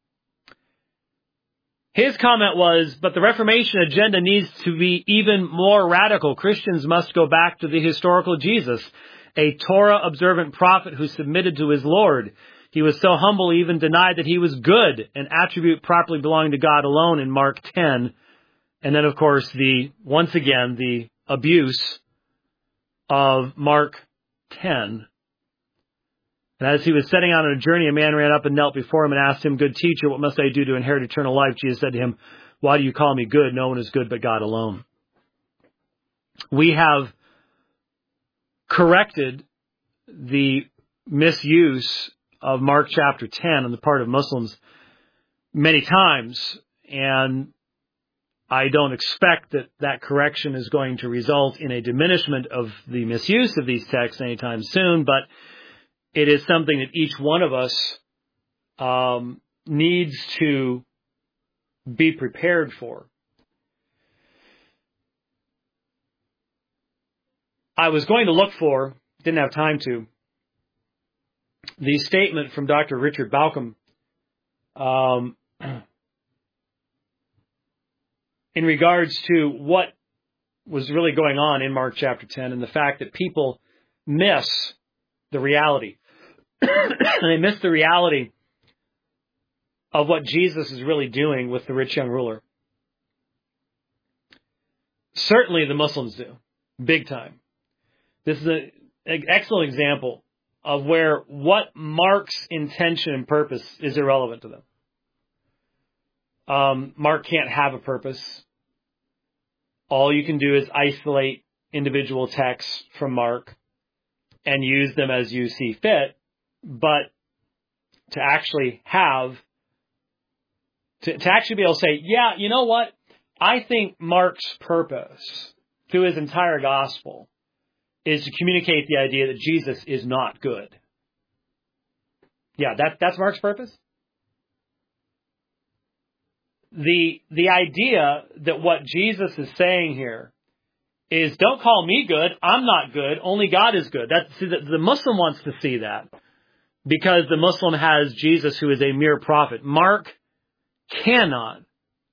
S1: His comment was, but the Reformation agenda needs to be even more radical. Christians must go back to the historical Jesus, a Torah-observant prophet who submitted to his Lord. He was so humble he even denied that he was good, an attribute properly belonging to God alone in Mark 10. And then, of course, once again, the abuse of Mark 10. And as he was setting out on a journey, a man ran up and knelt before him and asked him, good teacher, what must I do to inherit eternal life? Jesus said to him, why do you call me good? No one is good but God alone. We have corrected the misuse of Mark chapter 10 on the part of Muslims many times, and I don't expect that correction is going to result in a diminishment of the misuse of these texts anytime soon, but it is something that each one of us needs to be prepared for. I was going to look for, didn't have time to, the statement from Dr. Richard Bauckham in regards to what was really going on in Mark chapter 10 and the fact that people miss the reality. They miss the reality of what Jesus is really doing with the rich young ruler. Certainly the Muslims do, big time. This is an excellent example of where what Mark's intention and purpose is irrelevant to them. Mark can't have a purpose. All you can do is isolate individual texts from Mark and use them as you see fit. But to actually to actually be able to say, yeah, you know what? I think Mark's purpose through his entire gospel is to communicate the idea that Jesus is not good. Yeah, that's Mark's purpose. The idea that what Jesus is saying here is, don't call me good, I'm not good, only God is good. The Muslim wants to see that because the Muslim has Jesus who is a mere prophet. Mark cannot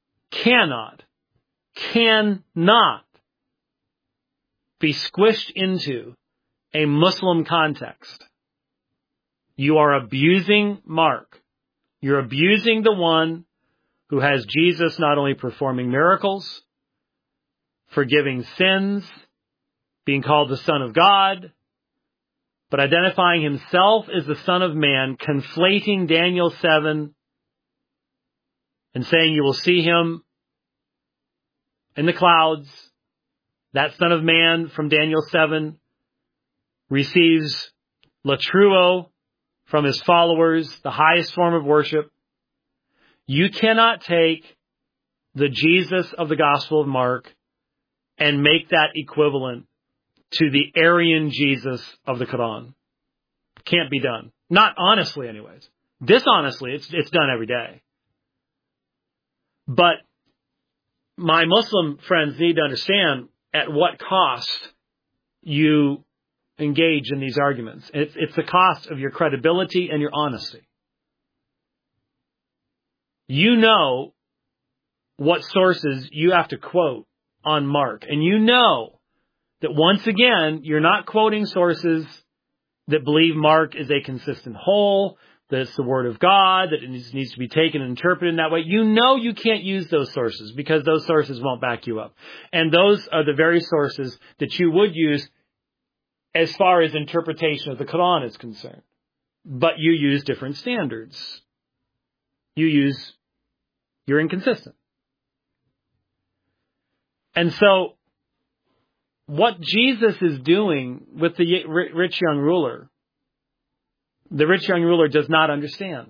S1: be squished into a Muslim context. You are abusing Mark. You're abusing the one who has Jesus not only performing miracles, forgiving sins, being called the Son of God, but identifying himself as the Son of Man, conflating Daniel 7 and saying you will see him in the clouds. That Son of Man from Daniel 7 receives latruo from his followers, the highest form of worship. You cannot take the Jesus of the Gospel of Mark and make that equivalent to the Aryan Jesus of the Quran. Can't be done. Not honestly, anyways. Dishonestly, it's done every day. But my Muslim friends need to understand at what cost you engage in these arguments. It's the cost of your credibility and your honesty. You know what sources you have to quote on Mark. And you know that once again, you're not quoting sources that believe Mark is a consistent whole, that it's the Word of God, that it needs to be taken and interpreted in that way. You know you can't use those sources because those sources won't back you up. And those are the very sources that you would use as far as interpretation of the Quran is concerned. But you use different standards. You're inconsistent. And so, what Jesus is doing with the rich young ruler, the rich young ruler does not understand.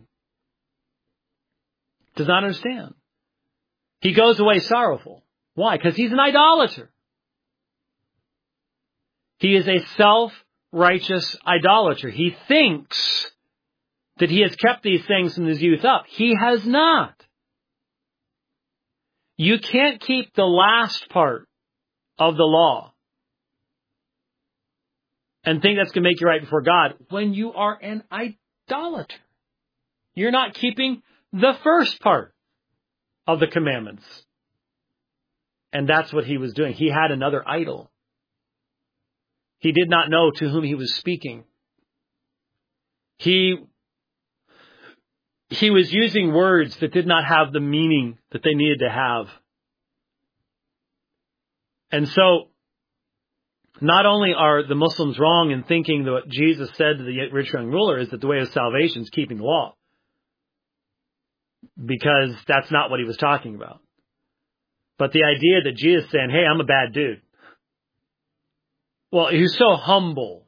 S1: Does not understand. He goes away sorrowful. Why? Because he's an idolater. He is a self-righteous idolater. He thinks that he has kept these things from his youth up. He has not. You can't keep the last part of the law and think that's going to make you right before God when you are an idolater. You're not keeping the first part of the commandments. And that's what he was doing. He had another idol. He did not know to whom he was speaking. He was using words that did not have the meaning that they needed to have. And so, not only are the Muslims wrong in thinking that what Jesus said to the rich young ruler is that the way of salvation is keeping the law, because that's not what he was talking about. But the idea that Jesus is saying, hey, I'm a bad dude. Well, he was so humble.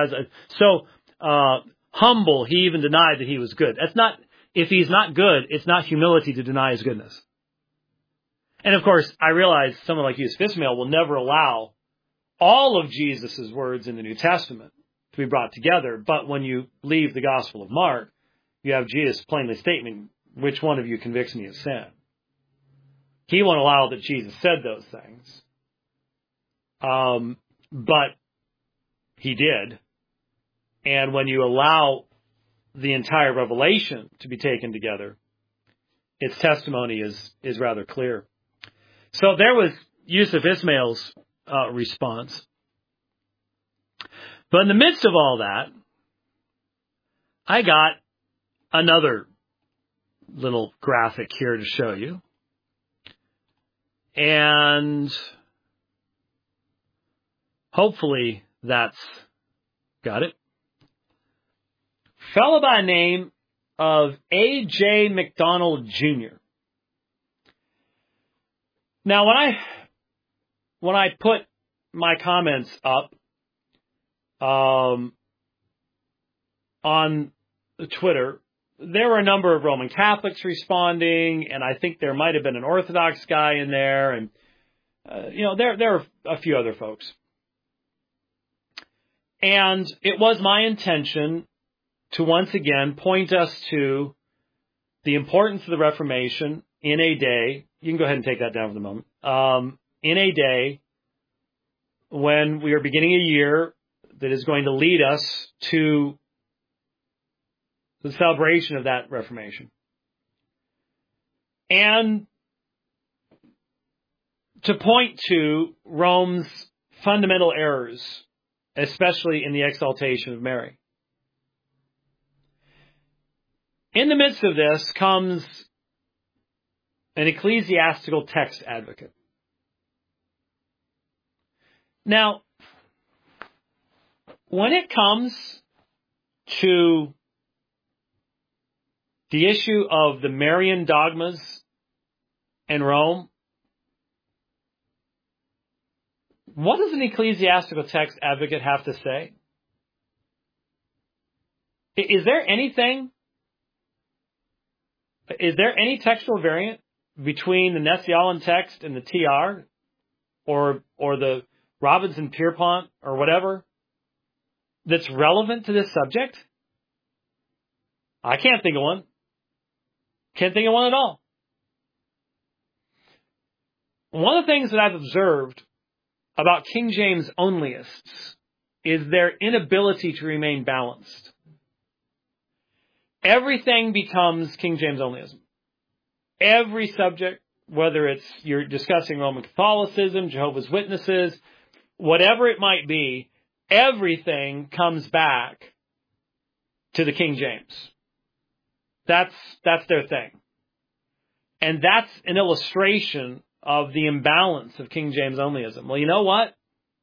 S1: Humble, he even denied that he was good. That's not, if he's not good, it's not humility to deny his goodness. And of course, I realize someone like Yusuf Ismail will never allow all of Jesus' words in the New Testament to be brought together. But when you leave the Gospel of Mark, you have Jesus plainly stating, which one of you convicts me of sin? He won't allow that Jesus said those things. But he did. And when you allow the entire revelation to be taken together, its testimony is rather clear. So there was Yusuf Ismail's response. But in the midst of all that, I got another little graphic here to show you. And hopefully that's got it. Fellow by the name of A.J. McDonald Jr. Now, when I put my comments up on Twitter, there were a number of Roman Catholics responding, and I think there might have been an Orthodox guy in there, and there are a few other folks. And it was my intention to once again point us to the importance of the Reformation in a day. You can go ahead and take that down for the moment. In a day when we are beginning a year that is going to lead us to the celebration of that Reformation. And to point to Rome's fundamental errors, especially in the exaltation of Mary. In the midst of this comes an ecclesiastical text advocate. Now, when it comes to the issue of the Marian dogmas in Rome, what does an ecclesiastical text advocate have to say? Is there any textual variant between the Nestle-Aland text and the TR or the Robinson-Pierpont or whatever that's relevant to this subject? I can't think of one. Can't think of one at all. One of the things that I've observed about King James onlyists is their inability to remain balanced. Everything becomes King James onlyism. Every subject, whether it's you're discussing Roman Catholicism, Jehovah's Witnesses, whatever it might be, everything comes back to the King James. That's their thing. And that's an illustration of the imbalance of King James onlyism. Well, you know what?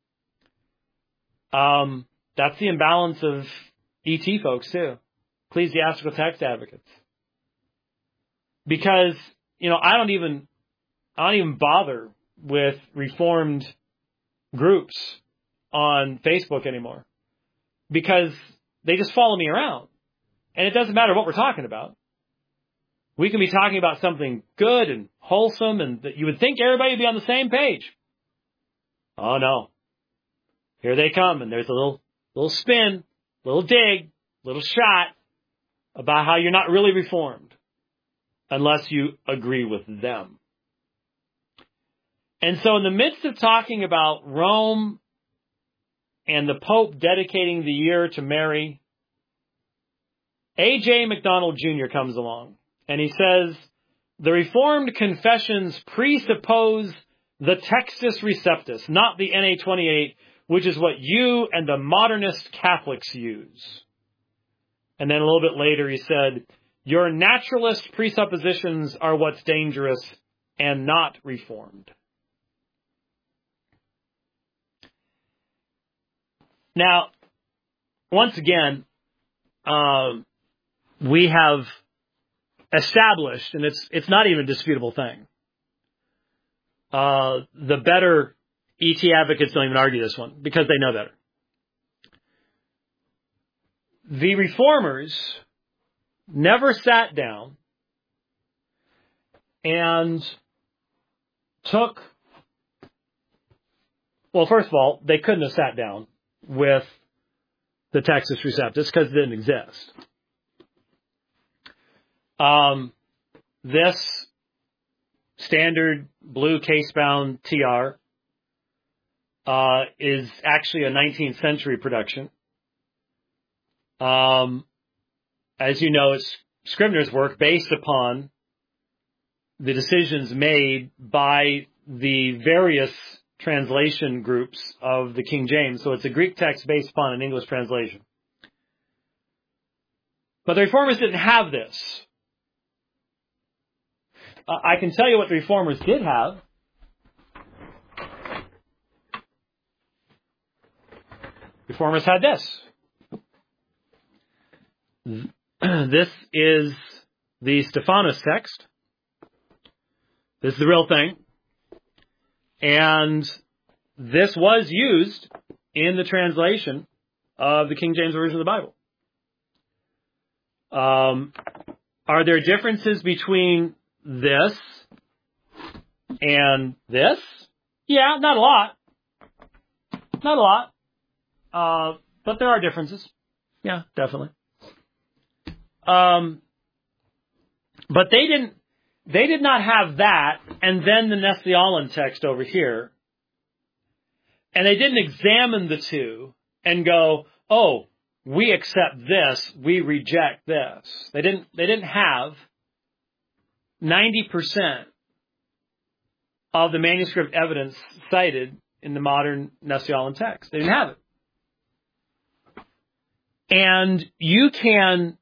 S1: That's the imbalance of ET folks too. Ecclesiastical text advocates. Because, I don't even bother with Reformed groups on Facebook anymore. Because they just follow me around. And it doesn't matter what we're talking about. We can be talking about something good and wholesome and that you would think everybody would be on the same page. Oh no. Here they come and there's a little spin, little dig, little shot about how you're not really Reformed unless you agree with them. And so in the midst of talking about Rome and the Pope dedicating the year to Mary, A.J. McDonald Jr. comes along and he says, the Reformed confessions presuppose the Textus Receptus, not the NA-28, which is what you and the modernist Catholics use. And then a little bit later he said, your naturalist presuppositions are what's dangerous and not Reformed. Now, once again, we have established, and it's not even a disputable thing. The better ET advocates don't even argue this one because they know better. The Reformers never sat down and took, well, first of all, they couldn't have sat down with the Textus Receptus because it didn't exist. This standard blue case-bound TR is actually a 19th century production. As you know, it's Scribner's work based upon the decisions made by the various translation groups of the King James. So it's a Greek text based upon an English translation. But the Reformers didn't have this. I can tell you what the Reformers did have. Reformers had this. This is the Stephanus text. This is the real thing. And this was used in the translation of the King James Version of the Bible. Are there differences between this and this? Yeah, not a lot. Not a lot. But there are differences. Yeah, definitely. But they did not have that, and then the Nestle-Aland text over here. And they didn't examine the two and go, oh, we accept this, we reject this. They didn't have 90% of the manuscript evidence cited in the modern Nestle-Aland text. They didn't have it. And you can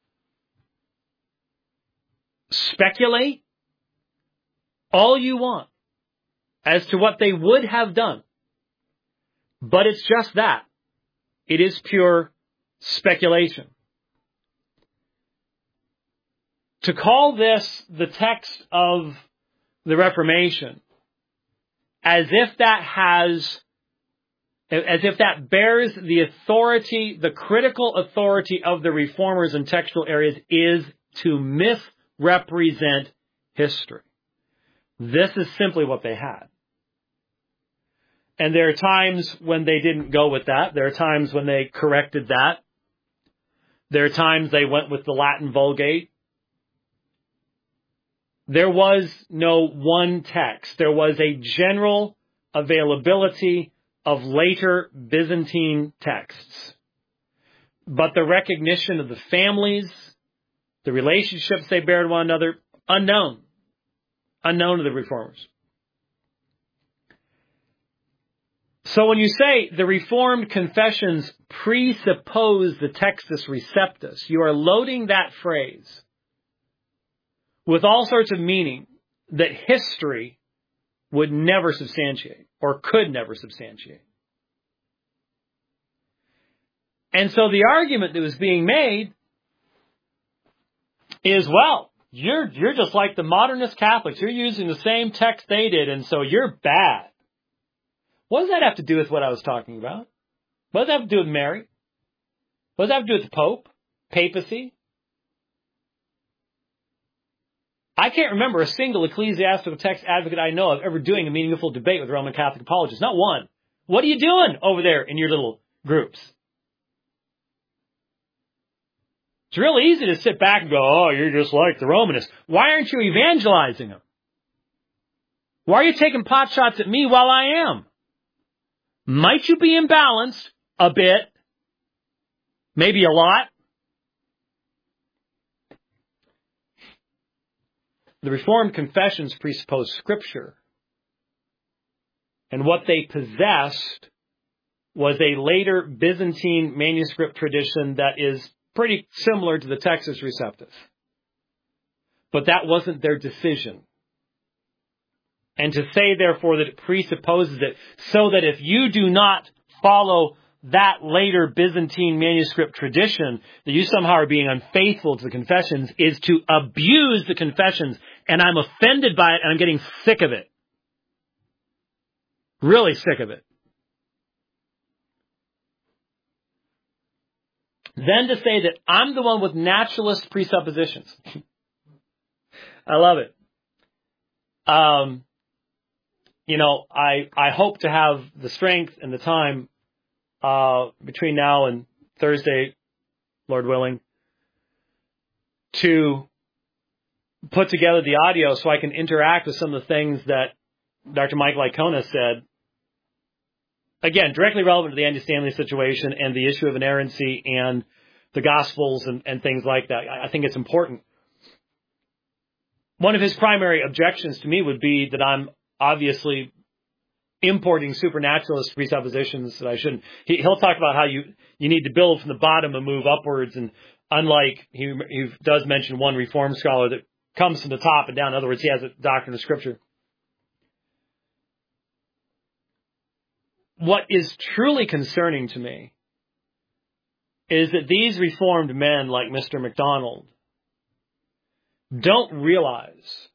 S1: speculate all you want as to what they would have done. But it's just that. It is pure speculation. To call this the text of the Reformation, as if that bears the authority, the critical authority of the reformers in textual areas, is to misrepresent history. This is simply what they had. And there are times when they didn't go with that. There are times when they corrected that. There are times they went with the Latin Vulgate. There was no one text. There was a general availability of later Byzantine texts. But the recognition of the families, the relationships they bear to one another, unknown to the reformers. So when you say the Reformed confessions presuppose the Textus Receptus, you are loading that phrase with all sorts of meaning that history would never substantiate or could never substantiate. And so the argument that was being made is, well, you're just like the modernist Catholics. You're using the same text they did, and so you're bad. What does that have to do with what I was talking about? What does that have to do with Mary? What does that have to do with the Pope? Papacy? I can't remember a single ecclesiastical text advocate I know of ever doing a meaningful debate with Roman Catholic apologists. Not one. What are you doing over there in your little groups? It's real easy to sit back and go, oh, you're just like the Romanists. Why aren't you evangelizing them? Why are you taking pot shots at me while I am? Might you be imbalanced a bit? Maybe a lot? The Reformed confessions presuppose Scripture. And what they possessed was a later Byzantine manuscript tradition that is pretty similar to the Textus Receptus. But that wasn't their decision. And to say, therefore, that it presupposes it, so that if you do not follow that later Byzantine manuscript tradition, that you somehow are being unfaithful to the confessions, is to abuse the confessions. And I'm offended by it, and I'm getting sick of it. Really sick of it. Then to say that I'm the one with naturalist presuppositions. I love it. I hope to have the strength and the time between now and Thursday, Lord willing, to put together the audio so I can interact with some of the things that Dr. Michael Icona said. Again, directly relevant to the Andy Stanley situation and the issue of inerrancy and the Gospels and things like that. I think it's important. One of his primary objections to me would be that I'm obviously importing supernaturalist presuppositions that I shouldn't. He'll talk about how you need to build from the bottom and move upwards, and unlike, he does mention one Reformed scholar that comes from the top and down. In other words, he has a doctrine of Scripture. What is truly concerning to me is that these Reformed men like Mr. MacDonald don't realize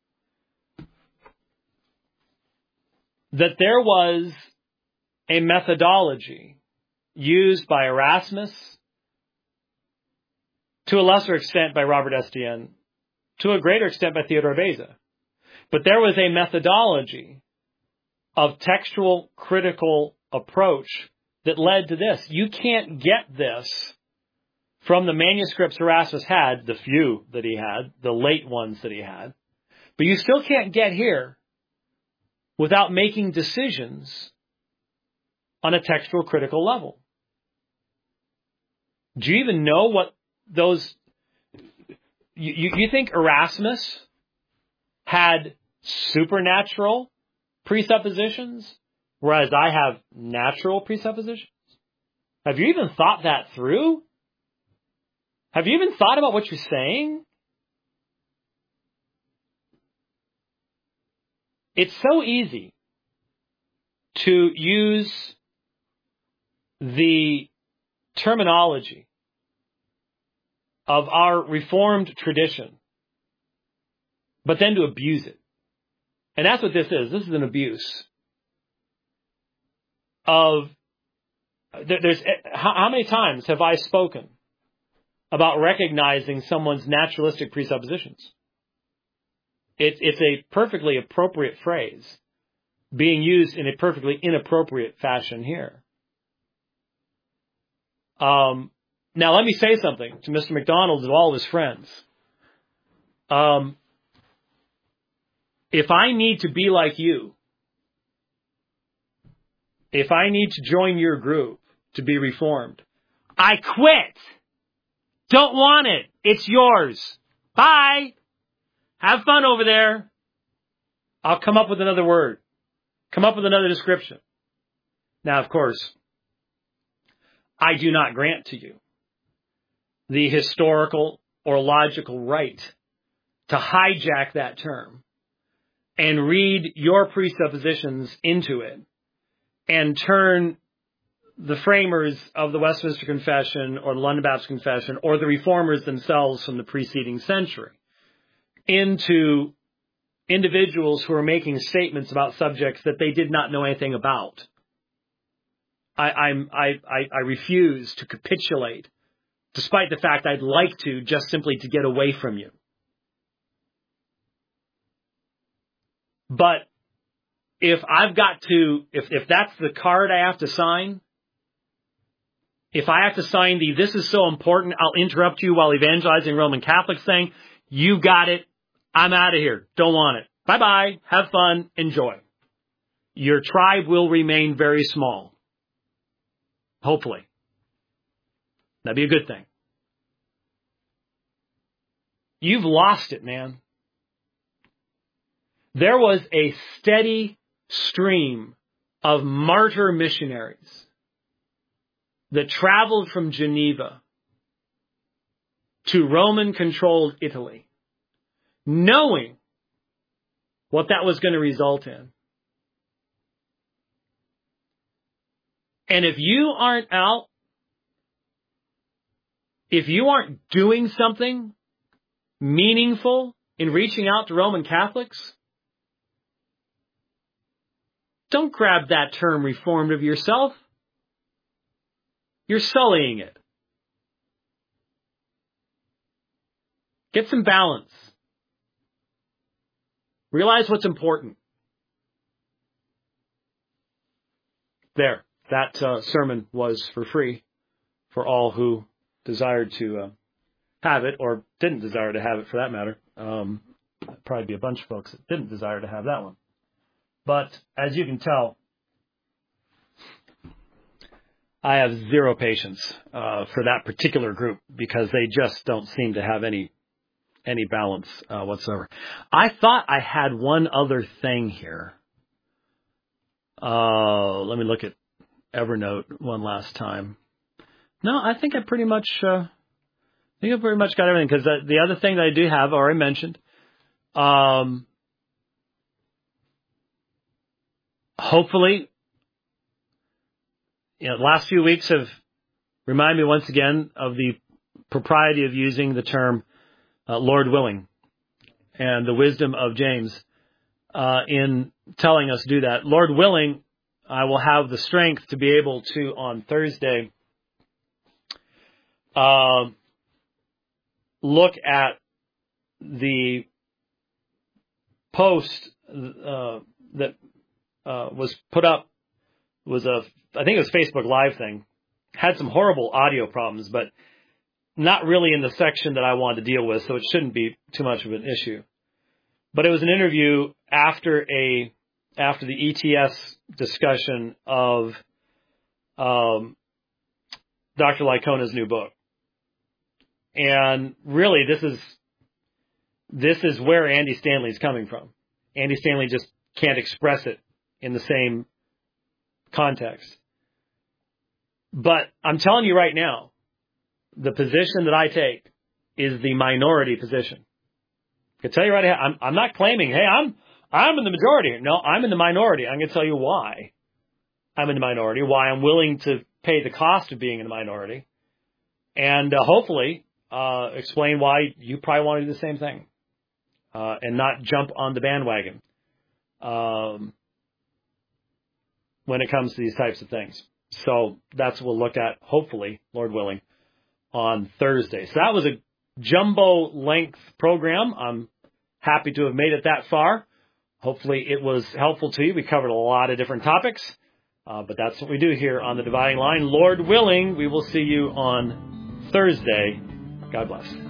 S1: that there was a methodology used by Erasmus, to a lesser extent by Robert Estienne, to a greater extent by Theodore Beza. But there was a methodology of textual critical approach that led to this. You can't get this from the manuscripts Erasmus had, the few that he had, the late ones that he had. But you still can't get here without making decisions on a textual critical level. Do you even know what those... You think Erasmus had supernatural presuppositions, whereas I have natural presuppositions? Have you even thought that through? Have you even thought about what you're saying? It's so easy to use the terminology of our Reformed tradition, but then to abuse it. And that's what this is. This is an abuse of... How many times have I spoken about recognizing someone's naturalistic presuppositions? It's a perfectly appropriate phrase being used in a perfectly inappropriate fashion here. Now, let me say something to Mr. McDonald and all of his friends. If I need to be like you, if I need to join your group to be reformed, I quit. Don't want it. It's yours. Bye. Have fun over there. I'll come up with another word. Come up with another description. Now, of course, I do not grant to you the historical or logical right to hijack that term and read your presuppositions into it and turn the framers of the Westminster Confession or the London Baptist Confession or the reformers themselves from the preceding century into individuals who are making statements about subjects that they did not know anything about. I refuse to capitulate, despite the fact I'd like to, just simply to get away from you. But if I've got to, if that's the card I have to sign, if I have to sign the, this is so important, I'll interrupt you while evangelizing Roman Catholics thing, you got it, I'm out of here, don't want it. Bye-bye, have fun, enjoy. Your tribe will remain very small. Hopefully. That'd be a good thing. You've lost it, man. There was a steady stream of martyr missionaries that traveled from Geneva to Roman-controlled Italy, knowing what that was going to result in. And if you aren't out, if you aren't doing something meaningful in reaching out to Roman Catholics, don't grab that term Reformed of yourself. You're sullying it. Get some balance. Realize what's important. There. That sermon was for free for all who desired to have it, or didn't desire to have it for that matter. There'd probably be a bunch of folks that didn't desire to have that one. But as you can tell, I have zero patience for that particular group because they just don't seem to have any balance whatsoever. I thought I had one other thing here. Let me look at Evernote one last time. No, I think I pretty much got everything, because the other thing that I do have already mentioned. Hopefully, the last few weeks have reminded me once again of the propriety of using the term Lord willing and the wisdom of James in telling us to do that. Lord willing, I will have the strength to be able to, on Thursday, look at the post that was put up, I think it was Facebook Live thing, had some horrible audio problems, but not really in the section that I wanted to deal with, so it shouldn't be too much of an issue. But it was an interview after the ETS discussion of Dr. Licona's new book. And really, this is where Andy Stanley's coming from. Andy Stanley just can't express it in the same context. But I'm telling you right now, the position that I take is the minority position. I can tell you right now, I'm not claiming, hey, I'm in the majority. No, I'm in the minority. I'm going to tell you why I'm in the minority, why I'm willing to pay the cost of being in the minority, and hopefully explain why you probably want to do the same thing and not jump on the bandwagon when it comes to these types of things. So that's what we'll look at, hopefully, Lord willing, on Thursday. So that was a jumbo length program. I'm happy to have made it that far. Hopefully it was helpful to you. We covered a lot of different topics, but that's what we do here on The Dividing Line. Lord willing, we will see you on Thursday. God bless.